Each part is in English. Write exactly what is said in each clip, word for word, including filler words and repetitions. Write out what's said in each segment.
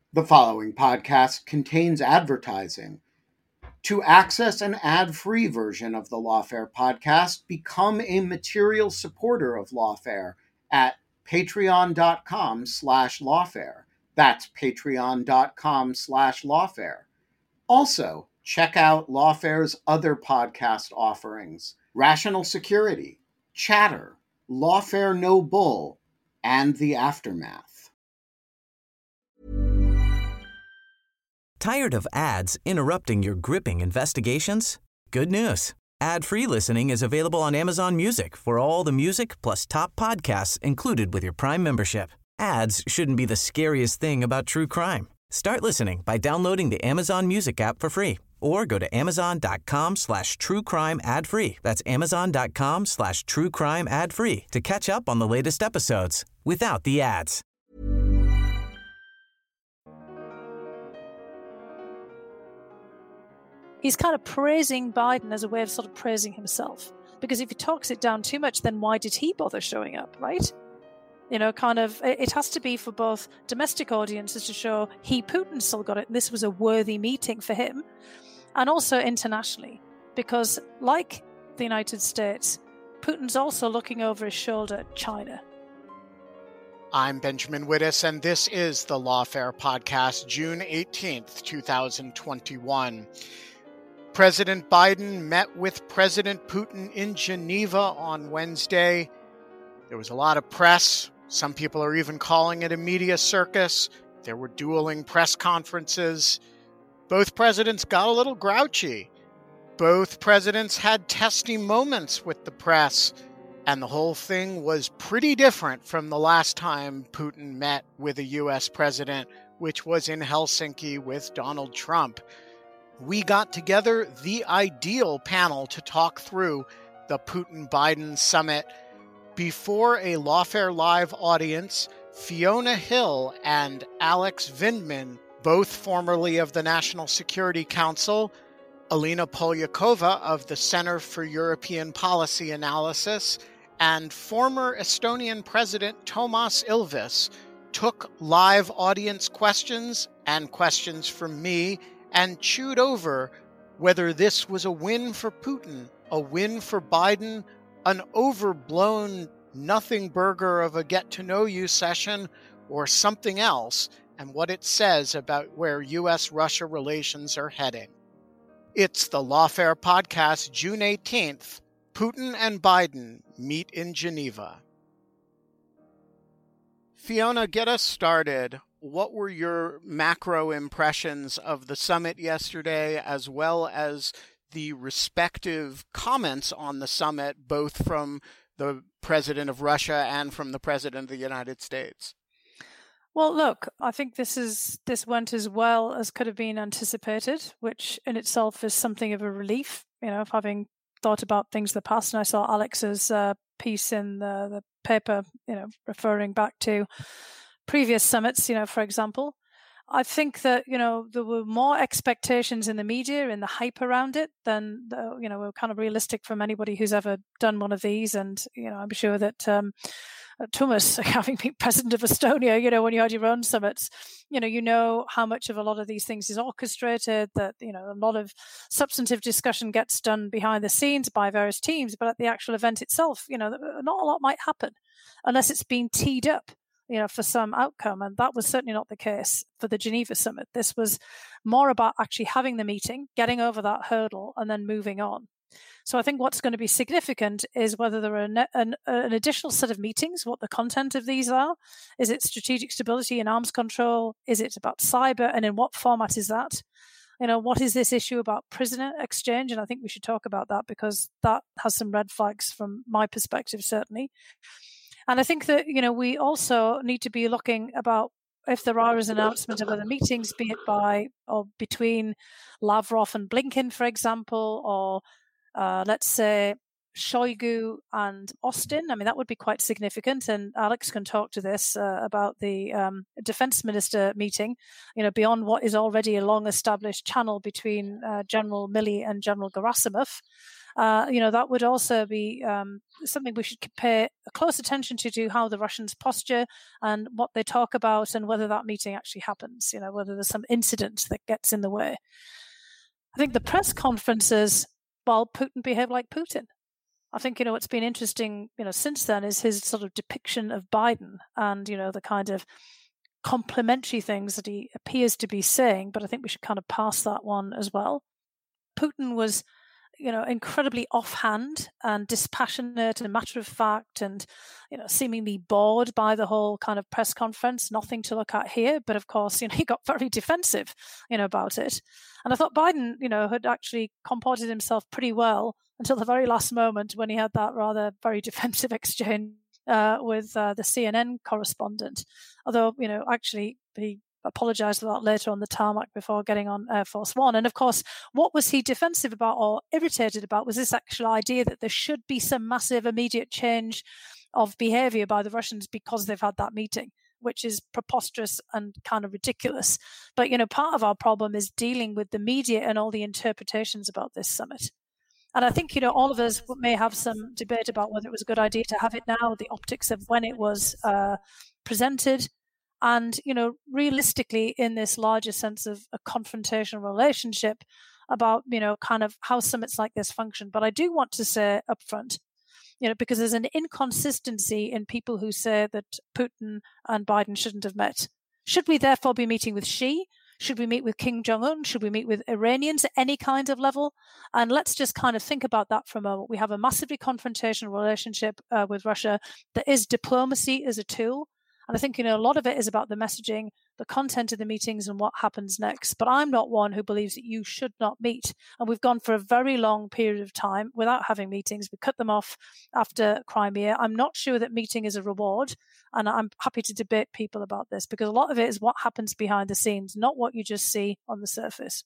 The following podcast contains advertising. To access an ad-free version of the Lawfare podcast, become a material supporter of Lawfare at patreon.com slash lawfare. That's patreon.com slash lawfare. Also, check out Lawfare's other podcast offerings: Rational Security, Chatter, Lawfare No Bull, and The Aftermath. Tired of ads interrupting your gripping investigations? Good news. Ad-free listening is available on Amazon Music for all the music plus top podcasts included with your Prime membership. Ads shouldn't be the scariest thing about true crime. Start listening by downloading the Amazon Music app for free or go to amazon.com slash true crime ad free. That's amazon.com slash true crime ad free to catch up on the latest episodes without the ads. He's kind of praising Biden as a way of sort of praising himself. Because if he talks it down too much, then why did he bother showing up, right? You know, kind of, it has to be for both domestic audiences to show he, Putin, still got it, and this was a worthy meeting for him, and also internationally. Because, like the United States, Putin's also looking over his shoulder at China. I'm Benjamin Wittes, and this is the Lawfare Podcast, June eighteenth, twenty twenty-one. President Biden met with President Putin in Geneva on Wednesday. There was a lot of press. Some people are even calling it a media circus. There were dueling press conferences. Both presidents got a little grouchy. Both presidents had testy moments with the press. And the whole thing was pretty different from the last time Putin met with a U S president, which was in Helsinki with Donald Trump. We got together the ideal panel to talk through the Putin-Biden summit. Before a Lawfare Live audience, Fiona Hill and Alex Vindman, both formerly of the National Security Council, Alina Polyakova of the Center for European Policy Analysis, and former Estonian President Toomas Ilves took live audience questions and questions from me and chewed over whether this was a win for Putin, a win for Biden, an overblown nothing burger of a get-to-know-you session, or something else, and what it says about where U S Russia relations are heading. It's the Lawfare Podcast, June eighteenth. Putin and Biden meet in Geneva. Fiona, get us started. What were your macro impressions of the summit yesterday, as well as the respective comments on the summit, both from the president of Russia and from the president of the United States? Well, look, I think this is this went as well as could have been anticipated, which in itself is something of a relief, you know, of having thought about things in the past. And I saw Alex's uh, piece in the, the paper, you know, referring back to previous summits, you know, for example. I think that, you know, there were more expectations in the media and the hype around it than, the, you know, were kind of realistic from anybody who's ever done one of these. And, you know, I'm sure that um, Toomas, having been president of Estonia, you know, when you had your own summits, you know, you know how much of a lot of these things is orchestrated, that, you know, a lot of substantive discussion gets done behind the scenes by various teams, but at the actual event itself, you know, not a lot might happen unless it's been teed up, you know, for some outcome. And that was certainly not the case for the Geneva summit. This was more about actually having the meeting, getting over that hurdle, and then moving on. So I think what's going to be significant is whether there are an, an, an additional set of meetings, what the content of these are. Is it strategic stability and arms control? Is it about cyber? And in what format is that? You know, what is this issue about prisoner exchange? And I think we should talk about that, because that has some red flags from my perspective, certainly. And I think that, you know, we also need to be looking about if there are an announcement of other meetings, be it by or between Lavrov and Blinken, for example, or uh, let's say Shoigu and Austin. I mean, that would be quite significant. And Alex can talk to this uh, about the um, defense minister meeting, you know, beyond what is already a long established channel between uh, General Milley and General Gerasimov. Uh, you know, that would also be um, something we should pay close attention to, to how the Russians posture and what they talk about and whether that meeting actually happens, you know, whether there's some incident that gets in the way. I think the press conferences, well, Putin behaved like Putin. I think, you know, what's been interesting, you know, since then is his sort of depiction of Biden and, you know, the kind of complimentary things that he appears to be saying, but I think we should kind of pass that one as well. Putin was, you know, incredibly offhand and dispassionate and matter of fact and, you know, seemingly bored by the whole kind of press conference. Nothing to look at here. But of course, you know, he got very defensive, you know, about it. And I thought Biden, you know, had actually comported himself pretty well until the very last moment when he had that rather very defensive exchange uh, with uh, the C N N correspondent. Although, you know, actually he apologized for that later on the tarmac before getting on Air Force One. And of course, what was he defensive about or irritated about was this actual idea that there should be some massive immediate change of behavior by the Russians because they've had that meeting, which is preposterous and kind of ridiculous. But, you know, part of our problem is dealing with the media and all the interpretations about this summit. And I think, you know, all of us may have some debate about whether it was a good idea to have it now, the optics of when it was uh, presented. And, you know, realistically, in this larger sense of a confrontational relationship about, you know, kind of how summits like this function. But I do want to say upfront, you know, because there's an inconsistency in people who say that Putin and Biden shouldn't have met. Should we therefore be meeting with Xi? Should we meet with Kim Jong-un? Should we meet with Iranians at any kind of level? And let's just kind of think about that for a moment. We have a massively confrontational relationship uh, with Russia. There is diplomacy as a tool. And I think, you know, a lot of it is about the messaging, the content of the meetings and what happens next. But I'm not one who believes that you should not meet. And we've gone for a very long period of time without having meetings. We cut them off after Crimea. I'm not sure that meeting is a reward. And I'm happy to debate people about this because a lot of it is what happens behind the scenes, not what you just see on the surface.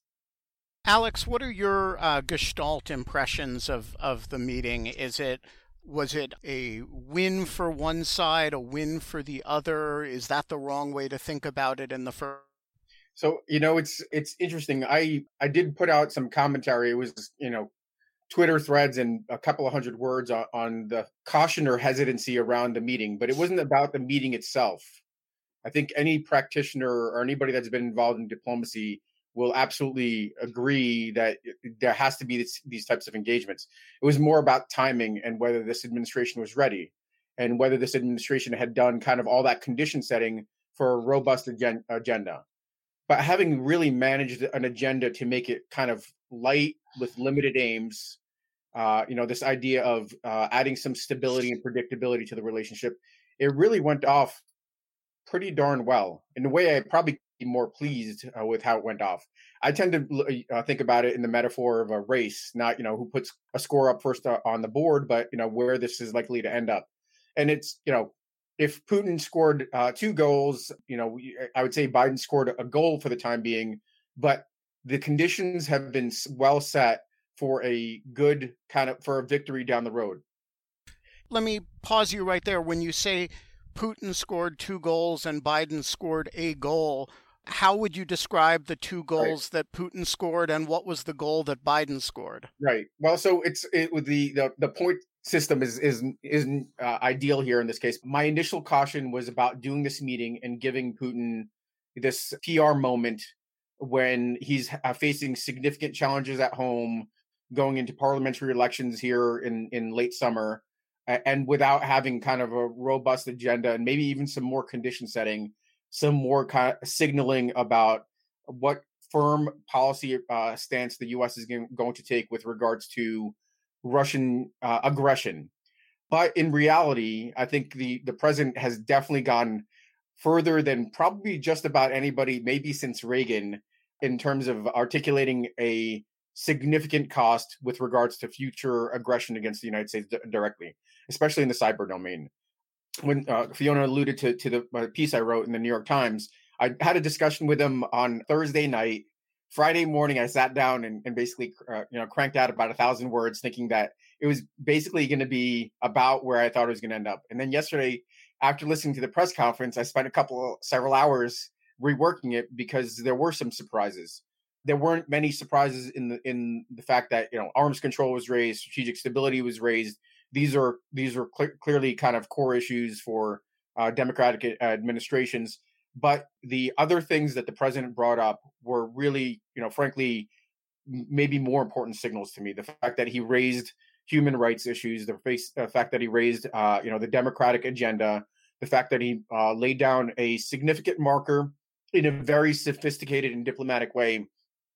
Alex, what are your uh, Gestalt impressions of, of the meeting? Is it Was it a win for one side, a win for the other? Is that the wrong way to think about it in the first? So, you know, it's it's interesting. I, I did put out some commentary. It was, you know, Twitter threads and a couple of hundred words on, on the caution or hesitancy around the meeting, but it wasn't about the meeting itself. I think any practitioner or anybody that's been involved in diplomacy will absolutely agree that there has to be this, these types of engagements. It was more about timing and whether this administration was ready and whether this administration had done kind of all that condition setting for a robust agen- agenda. But having really managed an agenda to make it kind of light with limited aims, uh, you know, this idea of uh, adding some stability and predictability to the relationship, it really went off pretty darn well. In a way, I probably be more pleased uh, with how it went off. I tend to uh, think about it in the metaphor of a race, not, you know, who puts a score up first uh, on the board, but, you know, where this is likely to end up. And it's, you know, if Putin scored uh, two goals, you know, I would say Biden scored a goal for the time being, but the conditions have been well set for a good kind of, for a victory down the road. Let me pause you right there. When you say Putin scored two goals and Biden scored a goal, how would you describe the two goals right. that Putin scored and what was the goal that Biden scored? Right. Well, so it's it with the, the the point system is is isn't uh, ideal here in this case. My initial caution was about doing this meeting and giving Putin this P R moment when he's uh, facing significant challenges at home, going into parliamentary elections here in in late summer, and without having kind of a robust agenda and maybe even some more condition setting, some more kind of signaling about what firm policy uh, stance the U S is going to take with regards to Russian uh, aggression. But in reality, I think the, the president has definitely gone further than probably just about anybody, maybe since Reagan, in terms of articulating a significant cost with regards to future aggression against the United States d- directly, especially in the cyber domain. When uh, Fiona alluded to, to the uh, piece I wrote in the New York Times, I had a discussion with him on Thursday night. Friday morning, I sat down and, and basically uh, you know, cranked out about a thousand words thinking that it was basically going to be about where I thought it was going to end up. And then yesterday, after listening to the press conference, I spent a couple, several hours reworking it because there were some surprises. there weren't many surprises in the in the fact that, you know, arms control was raised, strategic stability was raised. These are these are cl- clearly kind of core issues for uh, democratic administrations. But the other things that the president brought up were really, you know, frankly, maybe more important signals to me. The fact that he raised human rights issues, the, face, the fact that he raised, uh, you know, the democratic agenda, the fact that he uh, laid down a significant marker in a very sophisticated and diplomatic way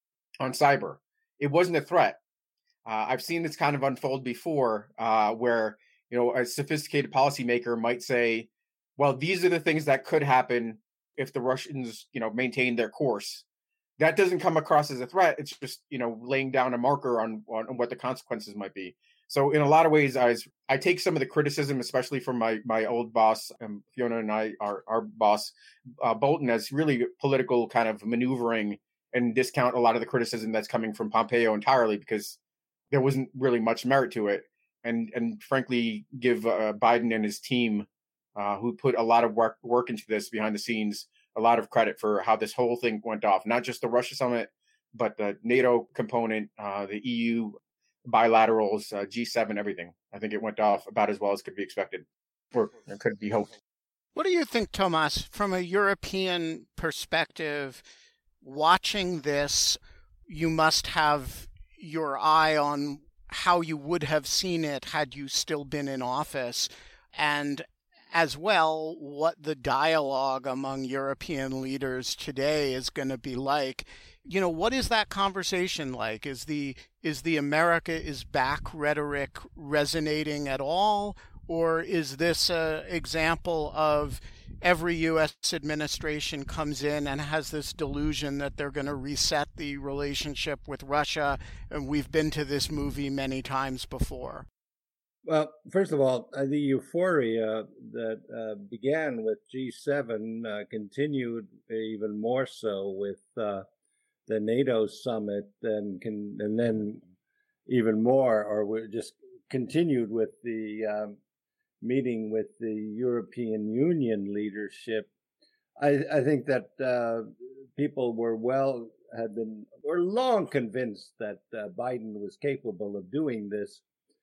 on cyber. It wasn't a threat. Uh, I've seen this kind of unfold before, uh, where, you know, a sophisticated policymaker might say, well, these are the things that could happen if the Russians, you know, maintain their course. That doesn't come across as a threat. It's just, you know, laying down a marker on, on what the consequences might be. So in a lot of ways, I, I take some of the criticism, especially from my, my old boss, um, Fiona and I, our, our boss, uh, Bolton, as really political kind of maneuvering, and discount a lot of the criticism that's coming from Pompeo entirely, because there wasn't really much merit to it. And, and frankly, give uh, Biden and his team, uh, who put a lot of work, work into this behind the scenes, a lot of credit for how this whole thing went off. Not just the Russia summit, but the NATO component, uh, the E U bilaterals, uh, G seven, everything. I think it went off about as well as could be expected, or could be hoped. What do you think, Tomas, from a European perspective? Watching this, you must have your eye on how you would have seen it had you still been in office, and as well, what the dialogue among European leaders today is going to be like. You know, what is that conversation like? Is the is the America is back rhetoric resonating at all? Or is this an example of every U S administration comes in and has this delusion that they're going to reset the relationship with Russia, and we've been to this movie many times before? Well, first of all, uh, the euphoria that uh, began with G seven uh, continued even more so with uh, the NATO summit, and can, and then even more, or we just continued with the um, meeting with the European Union leadership. I, I think that uh, people were well, had been, were long convinced that uh, Biden was capable of doing this.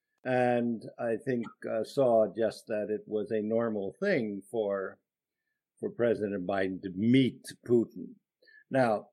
And I think uh, saw just that it was a normal thing for, for President Biden to meet Putin. Now,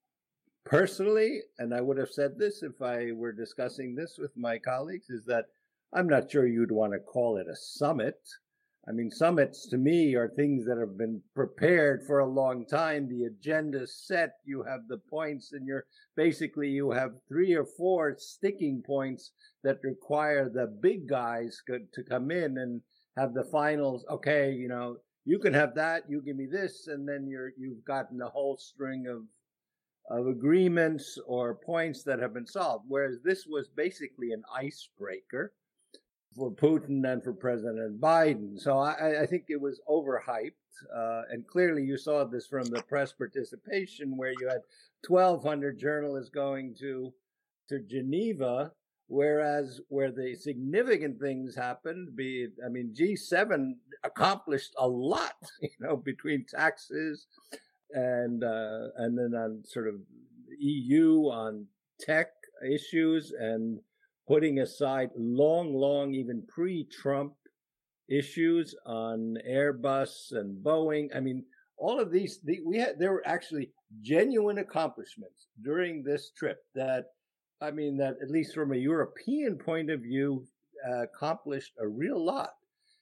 personally, and I would have said this if I were discussing this with my colleagues, is that I'm not sure you'd want to call it a summit. I mean, summits to me are things that have been prepared for a long time. The agenda's set, you have the points, and you're basically, you have three or four sticking points that require the big guys to come in and have the finals. Okay, you know, you can have that, you give me this, and then you're, you've gotten a whole string of of agreements or points that have been solved. Whereas this was basically an icebreaker for Putin and for President Biden. So I, I think it was overhyped. Uh, and clearly you saw this from the press participation, where you had twelve hundred journalists going to, to Geneva, whereas where the significant things happened, be it, I mean, G seven accomplished a lot, you know, between taxes and, uh, and then on sort of E U on tech issues, and putting aside long, long, even pre-Trump issues on Airbus and Boeing. I mean, all of these, the, we had, there were actually genuine accomplishments during this trip that, I mean, that at least from a European point of view, uh, accomplished a real lot.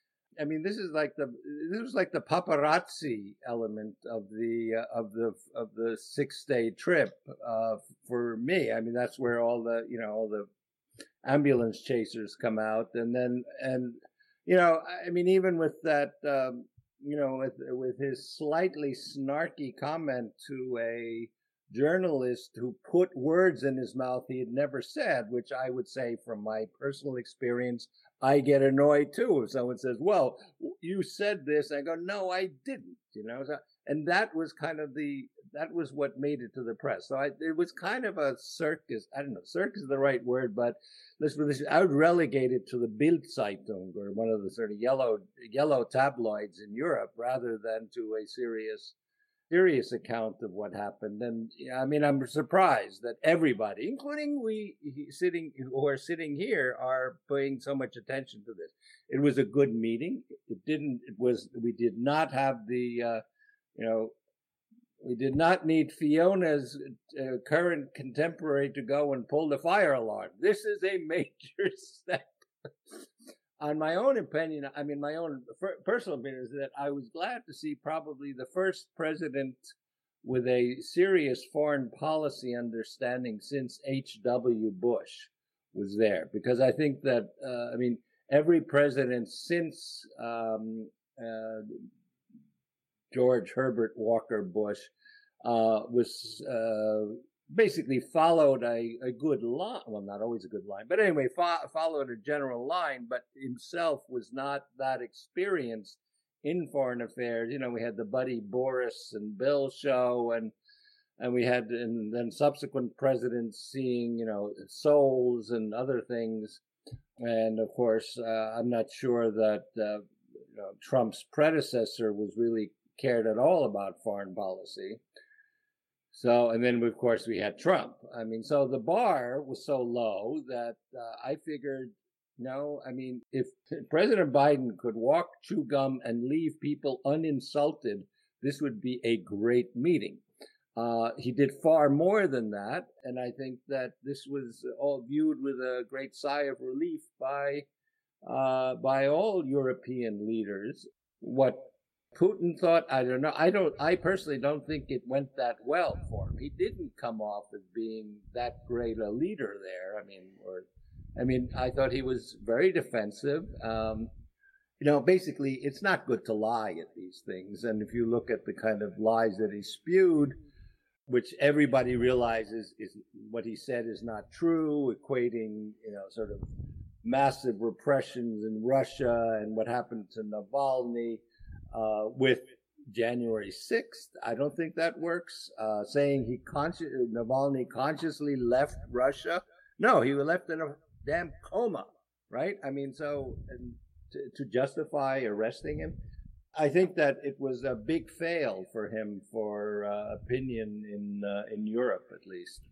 I mean, this is like the, this was like the paparazzi element of the, uh, of the, of the six day trip, uh, for me. I mean, that's where all the, you know, all the ambulance chasers come out. And then, and, you know, I mean, even with that, um, you know, with, with his slightly snarky comment to a journalist who put words in his mouth he had never said, which I would say from my personal experience, I get annoyed too if someone says, well, you said this. I go, no, I didn't, you know. So, and that was kind of the, that was what made it to the press. So I, it was kind of a circus. I don't know, circus is the right word, but listen, I would relegate it to the Bild Zeitung, or one of the sort of yellow, yellow tabloids in Europe, rather than to a serious serious account of what happened. And I mean, I'm surprised that everybody, including we sitting who are sitting here, are paying so much attention to this. It was a good meeting. It didn't. It was. We did not have the, uh, you know, we did not need Fiona's uh, current contemporary to go and pull the fire alarm. This is a major step. On my own opinion, I mean, my own personal opinion is that I was glad to see probably the first president with a serious foreign policy understanding since H W Bush was there. Because I think that, uh, I mean, every president since um, uh, George Herbert Walker Bush uh, was uh, basically followed a, a good line. Well, not always a good line, but anyway, fo- followed a general line, but himself was not that experienced in foreign affairs. You know, we had the Buddy Boris and Bill show, and and we had, and then subsequent presidents seeing, you know, souls and other things. And of course, uh, I'm not sure that uh, you know, Trump's predecessor was really cared at all about foreign policy. So, and then of course we had Trump. I mean, so the bar was so low that uh, I figured, no, I mean, if President Biden could walk, chew gum, and leave people uninsulted, this would be a great meeting. Uh, he did far more than that, and I think that this was all viewed with a great sigh of relief by uh, by all European leaders. What Putin thought, I don't know. I don't. I personally don't think it went that well for him. He didn't come off as being that great a leader there. I mean, or, I mean, I thought he was very defensive. Um, you know, basically, it's not good to lie at these things. And if you look at the kind of lies that he spewed, which everybody realizes is what he said is not true, equating, you know, sort of massive repressions in Russia and what happened to Navalny uh, with January sixth. I don't think that works. Uh, saying he consci- Navalny consciously left Russia. No, he was left in a damn coma, right? I mean, so and to, to justify arresting him, I think that it was a big fail for him for uh, opinion in uh, in Europe, at least.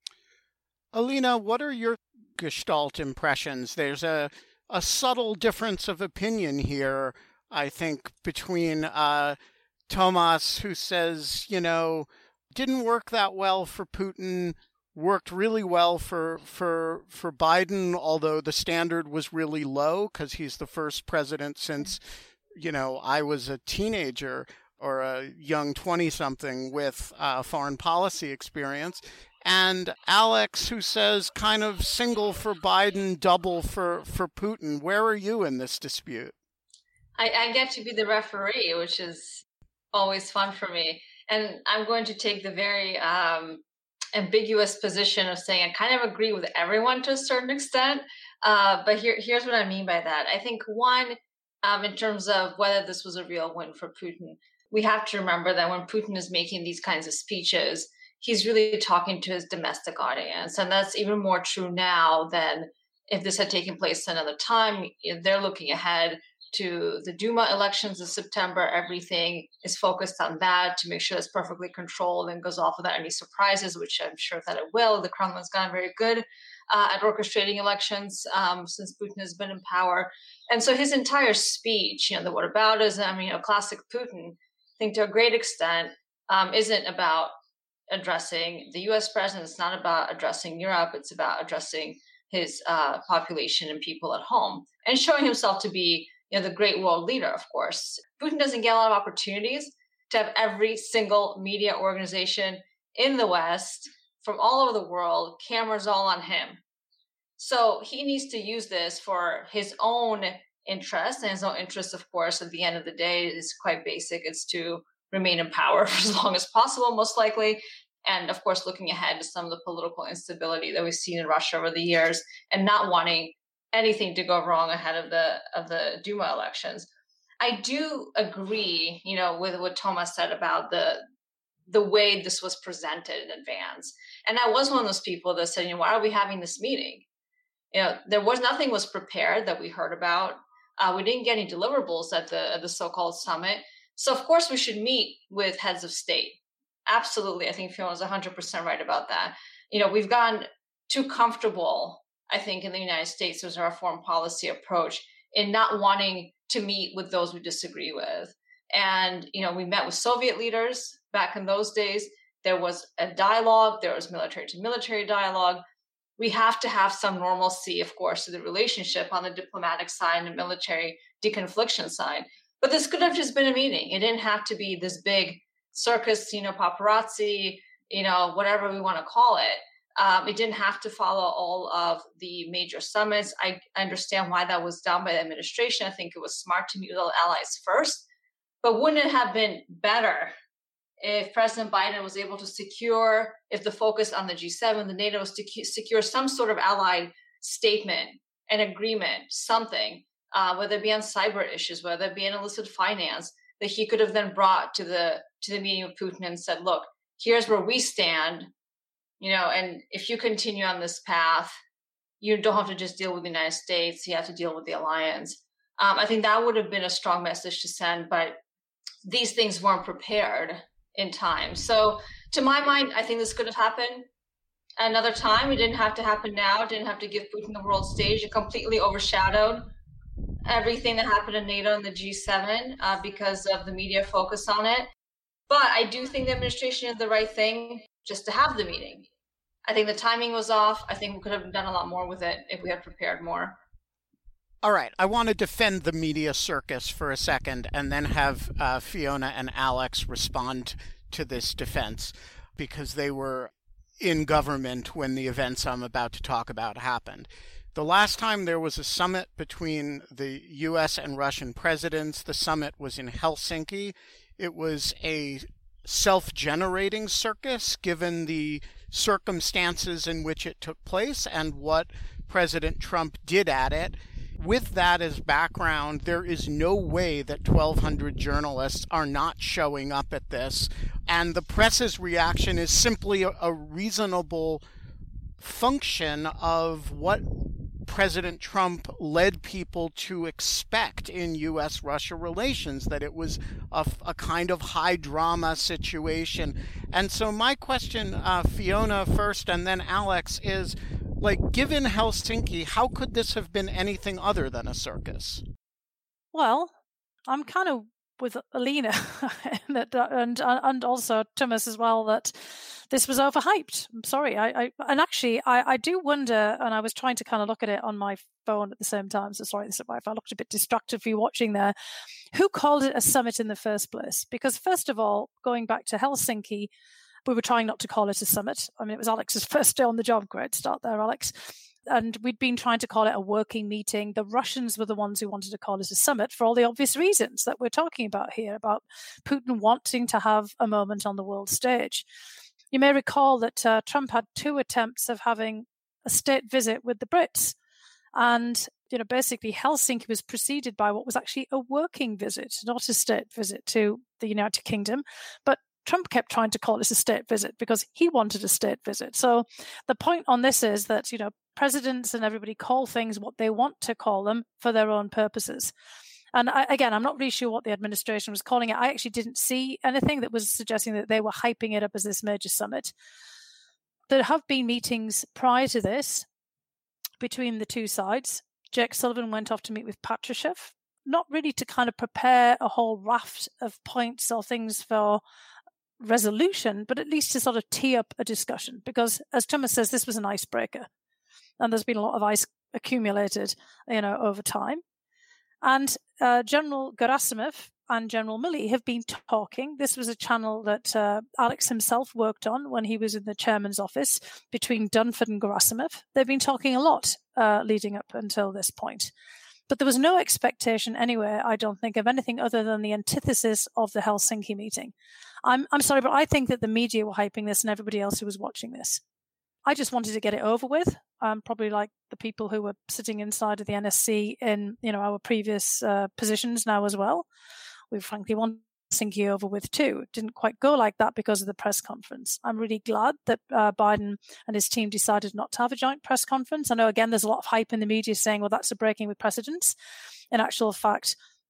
Alina, what are your Gestalt impressions? There's a, a subtle difference of opinion here, I think, between uh, Thomas, who says, you know, didn't work that well for Putin, worked really well for for for Biden, although the standard was really low because he's the first president since, you know, I was a teenager or a young twenty-something with uh, foreign policy experience. And Alex, who says kind of single for Biden, double for, for Putin. Where are you in this dispute? I, I get to be the referee, which is always fun for me. And I'm going to take the very um, ambiguous position of saying I kind of agree with everyone to a certain extent. Uh, but here, here's what I mean by that. I think, one, um, in terms of whether this was a real win for Putin, we have to remember that when Putin is making these kinds of speeches, he's really talking to his domestic audience. And that's even more true now than if this had taken place another time. They're looking ahead to the Duma elections in September. Everything is focused on that to make sure it's perfectly controlled and goes off without any surprises, which I'm sure that it will. The Kremlin's gotten very good uh, at orchestrating elections um, since Putin has been in power. And so his entire speech, you know, the whataboutism, you know, classic Putin, I think to a great extent um, isn't about addressing the U S president. It's not about addressing Europe. It's about addressing his uh, population and people at home and showing himself to be, you know, the great world leader, of course. Putin doesn't get a lot of opportunities to have every single media organization in the West from all over the world, cameras all on him. So he needs to use this for his own interest. And his own interest, of course, at the end of the day is quite basic. It's to remain in power for as long as possible, most likely. And of course, looking ahead to some of the political instability that we've seen in Russia over the years and not wanting anything to go wrong ahead of the of the Duma elections. I do agree, you know, with what Thomas said about the the way this was presented in advance. And I was one of those people that said, you know, why are we having this meeting? You know, there was nothing was prepared that we heard about. Uh, we didn't get any deliverables at the at the so-called summit. So, of course, we should meet with heads of state. Absolutely. I think Fiona's one hundred percent right about that. You know, we've gotten too comfortable, I think, in the United States as our foreign policy approach in not wanting to meet with those we disagree with. And, you know, we met with Soviet leaders back in those days. There was a dialogue. There was military to military dialogue. We have to have some normalcy, of course, to the relationship on the diplomatic side and military deconfliction side. But this could have just been a meeting. It didn't have to be this big circus, you know, paparazzi, you know, whatever we want to call it. Um, it didn't have to follow all of the major summits. I understand why that was done by the administration. I think it was smart to meet with all allies first. But wouldn't it have been better if President Biden was able to secure, if the focus on the G seven, the NATO was to secure some sort of allied statement, an agreement, something, uh, whether it be on cyber issues, whether it be in illicit finance, that he could have then brought to the to the meeting with Putin and said, look, here's where we stand, you know, and if you continue on this path, you don't have to just deal with the United States, you have to deal with the alliance. Um, I think that would have been a strong message to send, but these things weren't prepared in time. So to my mind, I think this could have happened another time. It didn't have to happen now. It didn't have to give Putin the world stage. It completely overshadowed everything that happened in NATO and the G seven uh, because of the media focus on it. But I do think the administration did the right thing just to have the meeting. I think the timing was off. I think we could have done a lot more with it if we had prepared more. All right, I want to defend the media circus for a second and then have uh, Fiona and Alex respond to this defense because they were in government when the events I'm about to talk about happened. The last time there was a summit between the U S and Russian presidents, the summit was in Helsinki. It was a self-generating circus given the circumstances in which it took place and what President Trump did at it. With that as background, there is no way that twelve hundred journalists are not showing up at this. And the press's reaction is simply a, a reasonable function of what President Trump led people to expect in U S Russia relations, that it was a, a kind of high drama situation. And so my question, uh, Fiona first and then Alex, is, like, given Helsinki, how could this have been anything other than a circus? Well, I'm kind of with Alina that, and and also Thomas as well, that this was overhyped. I'm sorry. I, I and actually I, I do wonder, and I was trying to kind of look at it on my phone at the same time. So sorry if I looked a bit distracted for you watching there. Who called it a summit in the first place? Because first of all, going back to Helsinki, we were trying not to call it a summit. I mean, it was Alex's first day on the job. Great start there, Alex. And we'd been trying to call it a working meeting. The Russians were the ones who wanted to call it a summit for all the obvious reasons that we're talking about here, about Putin wanting to have a moment on the world stage. You may recall that uh, Trump had two attempts of having a state visit with the Brits. And, you know, basically Helsinki was preceded by what was actually a working visit, not a state visit to the United Kingdom. But Trump kept trying to call this a state visit because he wanted a state visit. So the point on this is that, you know, presidents and everybody call things what they want to call them for their own purposes. And I, again, I'm not really sure what the administration was calling it. I actually didn't see anything that was suggesting that they were hyping it up as this major summit. There have been meetings prior to this between the two sides. Jake Sullivan went off to meet with Patrushev, not really to kind of prepare a whole raft of points or things for resolution, but at least to sort of tee up a discussion. Because as Thomas says, this was an icebreaker. And there's been a lot of ice accumulated, you know, over time. And uh, General Gerasimov and General Milley have been talking. This was a channel that uh, Alex himself worked on when he was in the chairman's office between Dunford and Gerasimov. They've been talking a lot uh, leading up until this point. But there was no expectation anywhere, I don't think, of anything other than the antithesis of the Helsinki meeting. I'm I'm sorry, but I think that the media were hyping this and everybody else who was watching this. I just wanted to get it over with. Um, probably like the people who were sitting inside of the N S C in, you know, our previous uh, positions now as well. We frankly want Helsinki over with too. It didn't quite go like that because of the press conference. I'm really glad that uh, Biden and his team decided not to have a joint press conference. I know, again, there's a lot of hype in the media saying, well, that's a breaking with precedents. In actual fact,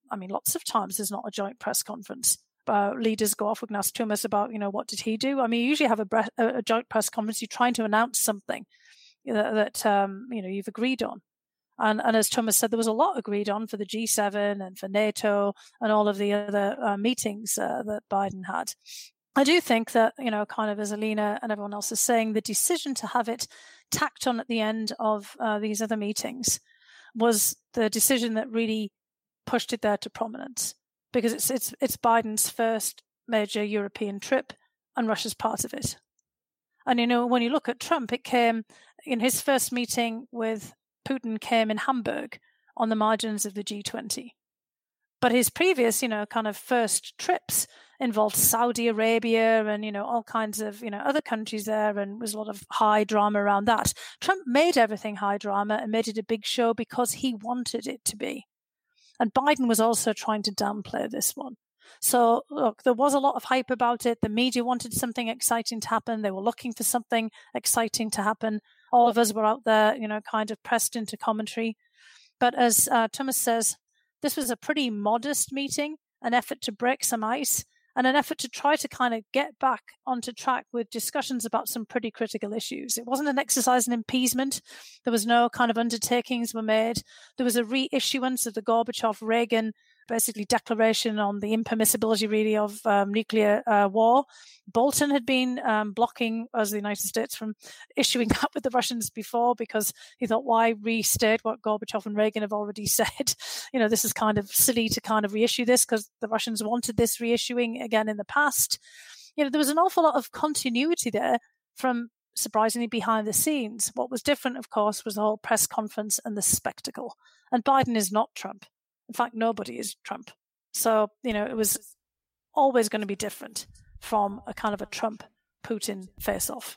I mean, lots of times there's not a joint press conference. Uh, leaders go off. We can ask Thomas about, you know, what did he do? I mean, you usually have a, bre- a joint press conference. You're trying to announce something that, that um, you know, you've agreed on. And, and as Thomas said, there was a lot agreed on for the G seven and for NATO and all of the other uh, meetings uh, that Biden had. I do think that, you know, kind of as Alina and everyone else is saying, the decision to have it tacked on at the end of uh, these other meetings was the decision that really pushed it there to prominence, because it's it's it's Biden's first major European trip and Russia's part of it. And, you know, when you look at Trump, it came in his first meeting with Putin came in Hamburg on the margins of the G twenty. But his previous, you know, kind of first trips involved Saudi Arabia and, you know, all kinds of, you know, other countries there, and was a lot of high drama around that. Trump made everything high drama and made it a big show because he wanted it to be. And Biden was also trying to downplay this one. So, look, there was a lot of hype about it. The media wanted something exciting to happen. They were looking for something exciting to happen. All of us were out there, you know, kind of pressed into commentary. But as uh, Thomas says, this was a pretty modest meeting, an effort to break some ice, and an effort to try to kind of get back onto track with discussions about some pretty critical issues. It wasn't an exercise in appeasement. There was no kind of undertakings were made. There was a reissuance of the Gorbachev-Reagan basically declaration on the impermissibility really of um, nuclear uh, war. Bolton had been um, blocking us, the United States, from issuing that with the Russians before, because he thought, why restate what Gorbachev and Reagan have already said? You know, this is kind of silly to kind of reissue this because the Russians wanted this reissuing again in the past. You know, there was an awful lot of continuity there from surprisingly behind the scenes. What was different, of course, was the whole press conference and the spectacle. And Biden is not Trump. In fact, nobody is Trump. So, you know, it was always going to be different from a kind of a Trump-Putin face-off.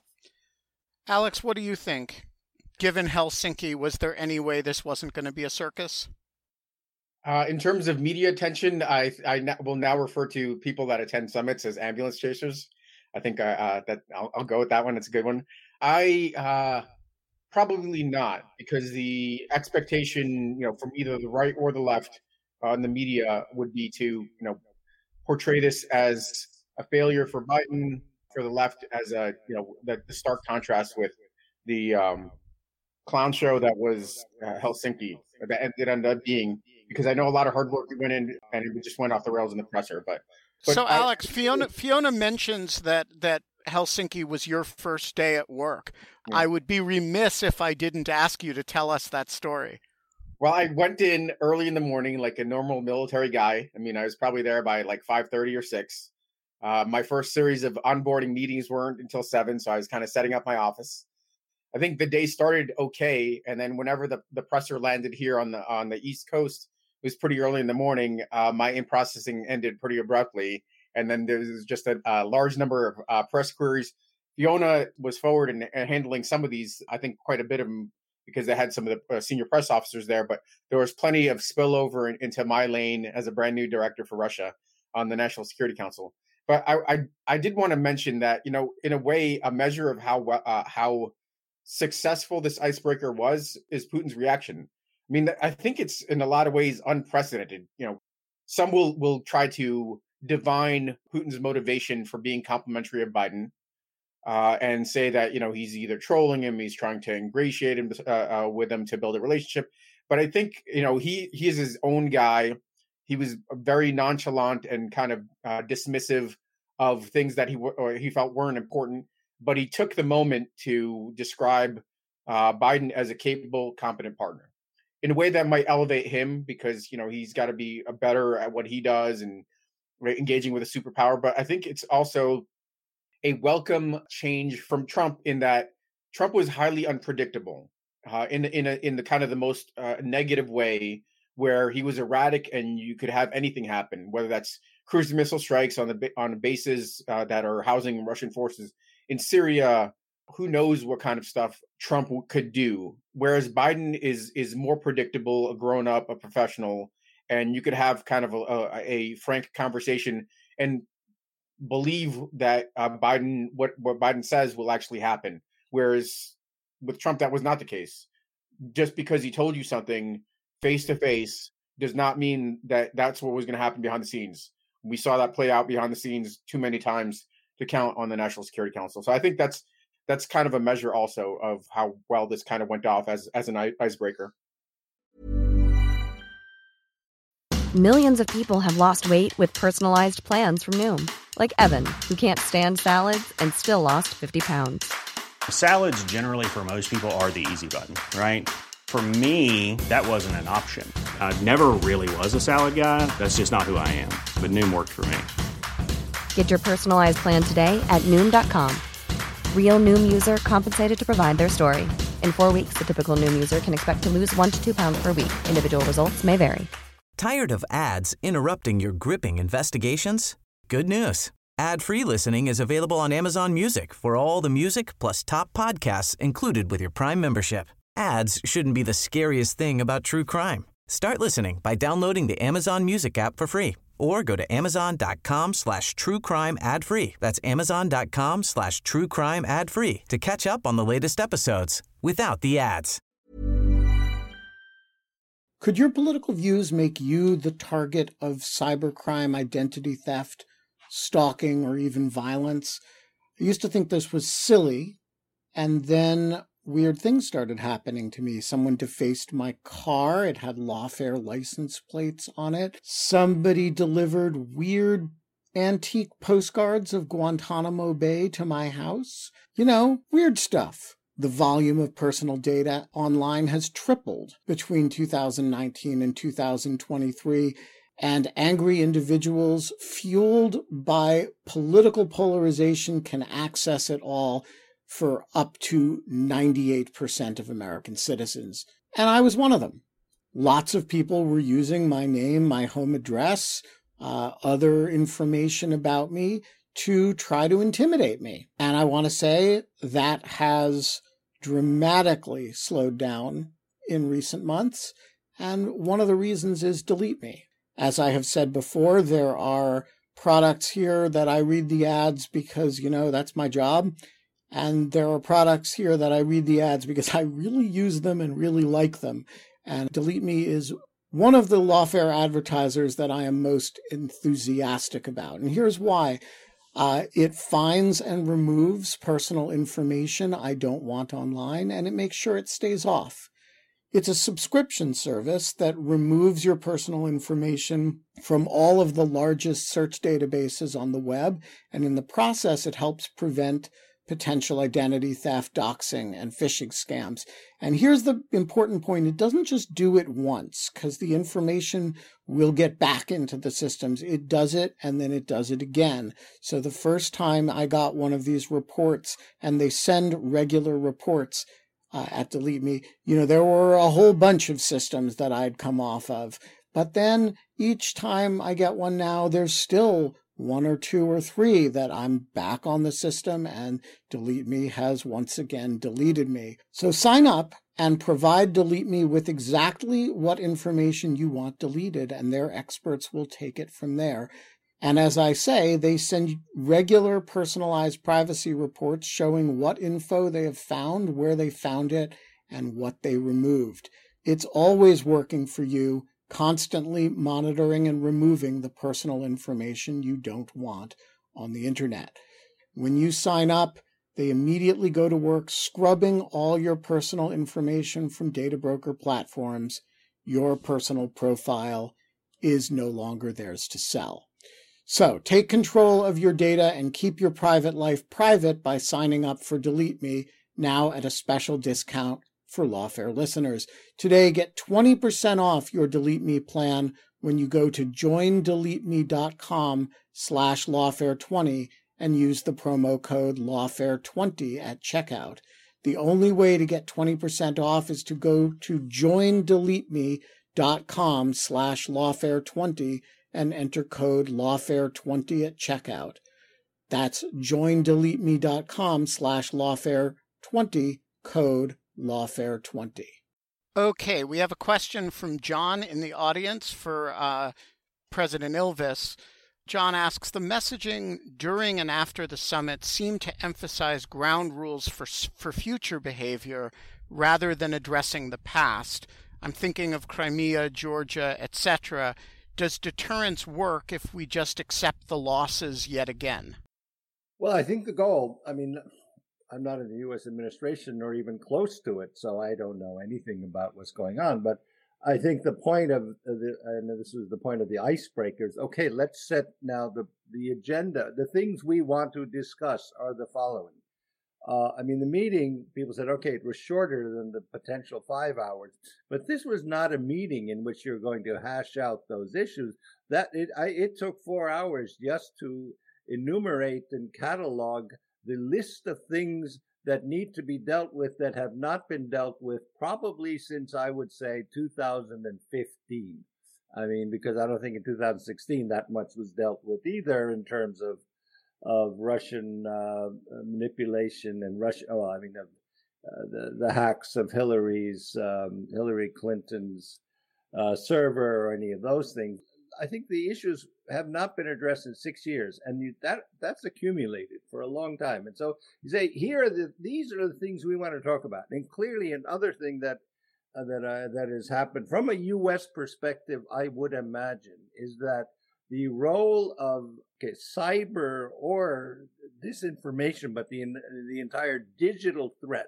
Alex, what do you think? Given Helsinki, was there any way this wasn't going to be a circus? Uh, in terms of media attention, I I na- will now refer to people that attend summits as ambulance chasers. I think uh, uh, that I'll, I'll go with that one. It's a good one. I uh, probably not, because the expectation, you know, from either the right or the left uh, in the media would be to, you know, portray this as a failure for Biden, for the left as a, you know, the, the stark contrast with the um, clown show that was uh, Helsinki, that it ended up being, because I know a lot of hard work went in and it just went off the rails in the presser. But, but so, I, Alex, Fiona Fiona mentions that that Helsinki was your first day at work. Yeah. I would be remiss if I didn't ask you to tell us that story. Well, I went in early in the morning like a normal military guy. I mean, I was probably there by like five thirty or six. Uh, my first series of onboarding meetings weren't until seven, so I was kind of setting up my office. I think the day started okay, and then whenever the, the presser landed here on the on the East Coast, it was pretty early in the morning. Uh, my in-processing ended pretty abruptly, and then there was just a, a large number of uh, press queries. Fiona was forward and, and handling some of these, I think quite a bit of them, because they had some of the uh, senior press officers there, but there was plenty of spillover in, into my lane as a brand new director for Russia on the National Security Council. But I, I, I did want to mention that, you know, in a way, a measure of how uh, how successful this icebreaker was is Putin's reaction. I mean, I think it's in a lot of ways unprecedented. You know, some will will try to divine Putin's motivation for being complimentary of Biden uh, and say that, you know, he's either trolling him, he's trying to ingratiate him uh, uh, with him to build a relationship. But I think, you know, he he is his own guy. He was very nonchalant and kind of uh, dismissive of things that he or he felt weren't important. But he took the moment to describe uh, Biden as a capable, competent partner in a way that might elevate him, because, you know, he's got to be a better at what he does and right, engaging with a superpower. But I think it's also a welcome change from Trump, in that Trump was highly unpredictable uh, in in a, in the kind of the most uh, negative way, where he was erratic and you could have anything happen, whether that's cruise missile strikes on the on bases uh, that are housing Russian forces in Syria. Who knows what kind of stuff Trump could do? Whereas Biden is is more predictable, a grown up, a professional, and you could have kind of a, a, a frank conversation and believe that uh, Biden, what what Biden says will actually happen. Whereas with Trump, that was not the case. Just because he told you something face to face does not mean that that's what was going to happen behind the scenes. We saw that play out behind the scenes too many times to count on the National Security Council. So I think that's that's kind of a measure also of how well this kind of went off as, as an icebreaker. Millions of people have lost weight with personalized plans from Noom. Like Evan, who can't stand salads and still lost fifty pounds. Salads generally for most people are the easy button, right? For me, that wasn't an option. I never really was a salad guy. That's just not who I am. But Noom worked for me. Get your personalized plan today at Noom dot com. Real Noom user compensated to provide their story. In four weeks, the typical Noom user can expect to lose one to two pounds per week. Individual results may vary. Tired of ads interrupting your gripping investigations? Good news. Ad-free listening is available on Amazon Music for all the music plus top podcasts included with your Prime membership. Ads shouldn't be the scariest thing about true crime. Start listening by downloading the Amazon Music app for free or go to amazon.com slash true crime ad free. That's amazon.com slash true crime ad free to catch up on the latest episodes without the ads. Could your political views make you the target of cybercrime, identity theft, stalking, or even violence? I used to think this was silly, and then weird things started happening to me. Someone defaced my car. It had lawfare license plates on it. Somebody delivered weird antique postcards of Guantanamo Bay to my house. You know, weird stuff. The volume of personal data online has tripled between two thousand nineteen and two thousand twenty-three, and angry individuals fueled by political polarization can access it all for up to ninety-eight percent of American citizens. And I was one of them. Lots of people were using my name, my home address, uh, other information about me to try to intimidate me. And I want to say that has dramatically slowed down in recent months. And one of the reasons is Delete Me. As I have said before, there are products here that I read the ads because, you know, that's my job. And there are products here that I read the ads because I really use them and really like them. And Delete Me is one of the lawfare advertisers that I am most enthusiastic about. And here's why. Uh, it finds and removes personal information I don't want online, and it makes sure it stays off. It's a subscription service that removes your personal information from all of the largest search databases on the web, and in the process, it helps prevent potential identity theft, doxing, and phishing scams. And here's the important point. It doesn't just do it once, because the information will get back into the systems. It does it, and then it does it again. So the first time I got one of these reports, and they send regular reports uh, at Delete Me, you know, there were a whole bunch of systems that I'd come off of. But then each time I get one now, there's still one or two or three that I'm back on the system, and Delete Me has once again deleted me. So sign up and provide Delete Me with exactly what information you want deleted, and their experts will take it from there. And as I say, they send regular personalized privacy reports showing what info they have found, where they found it, and what they removed. It's always working for you, constantly monitoring and removing the personal information you don't want on the internet. When you sign up, they immediately go to work scrubbing all your personal information from data broker platforms. Your personal profile is no longer theirs to sell. So take control of your data and keep your private life private by signing up for Delete Me, now at a special discount for Lawfare listeners. Today, get twenty percent off your Delete Me plan when you go to joindeleteme.com slash lawfare20 and use the promo code lawfare twenty at checkout. The only way to get twenty percent off is to go to joindeleteme.com slash lawfare20 and enter code lawfare twenty at checkout. That's joindeleteme.com slash lawfare20, code lawfare twenty. Okay, we have a question from John in the audience for uh, President Ylvis. John asks, the messaging during and after the summit seemed to emphasize ground rules for for future behavior rather than addressing the past. I'm thinking of Crimea, Georgia, et cetera. Does deterrence work if we just accept the losses yet again? Well, I think the goal, I mean, I'm not in the U S administration nor even close to it, so I don't know anything about what's going on. But I think the point of the, and this was the point of the icebreakers, okay, let's set now the, the agenda. The things we want to discuss are the following. Uh, I mean, the meeting, people said, okay, it was shorter than the potential five hours, but this was not a meeting in which you're going to hash out those issues. That it, I, it took four hours just to enumerate and catalog the list of things that need to be dealt with that have not been dealt with probably since, I would say, two thousand fifteen. I mean, because I don't think in two thousand sixteen that much was dealt with either in terms of of Russian uh, manipulation and Russia. Oh, I mean, uh, the the hacks of Hillary's um, Hillary Clinton's uh, server or any of those things. I think the issues have not been addressed in six years, and you, that that's accumulated for a long time. And so you say, here are the these are the things we want to talk about. And clearly, another thing that uh, that uh, that has happened from a U S perspective, I would imagine, is that the role of okay, cyber or disinformation, but the the entire digital threat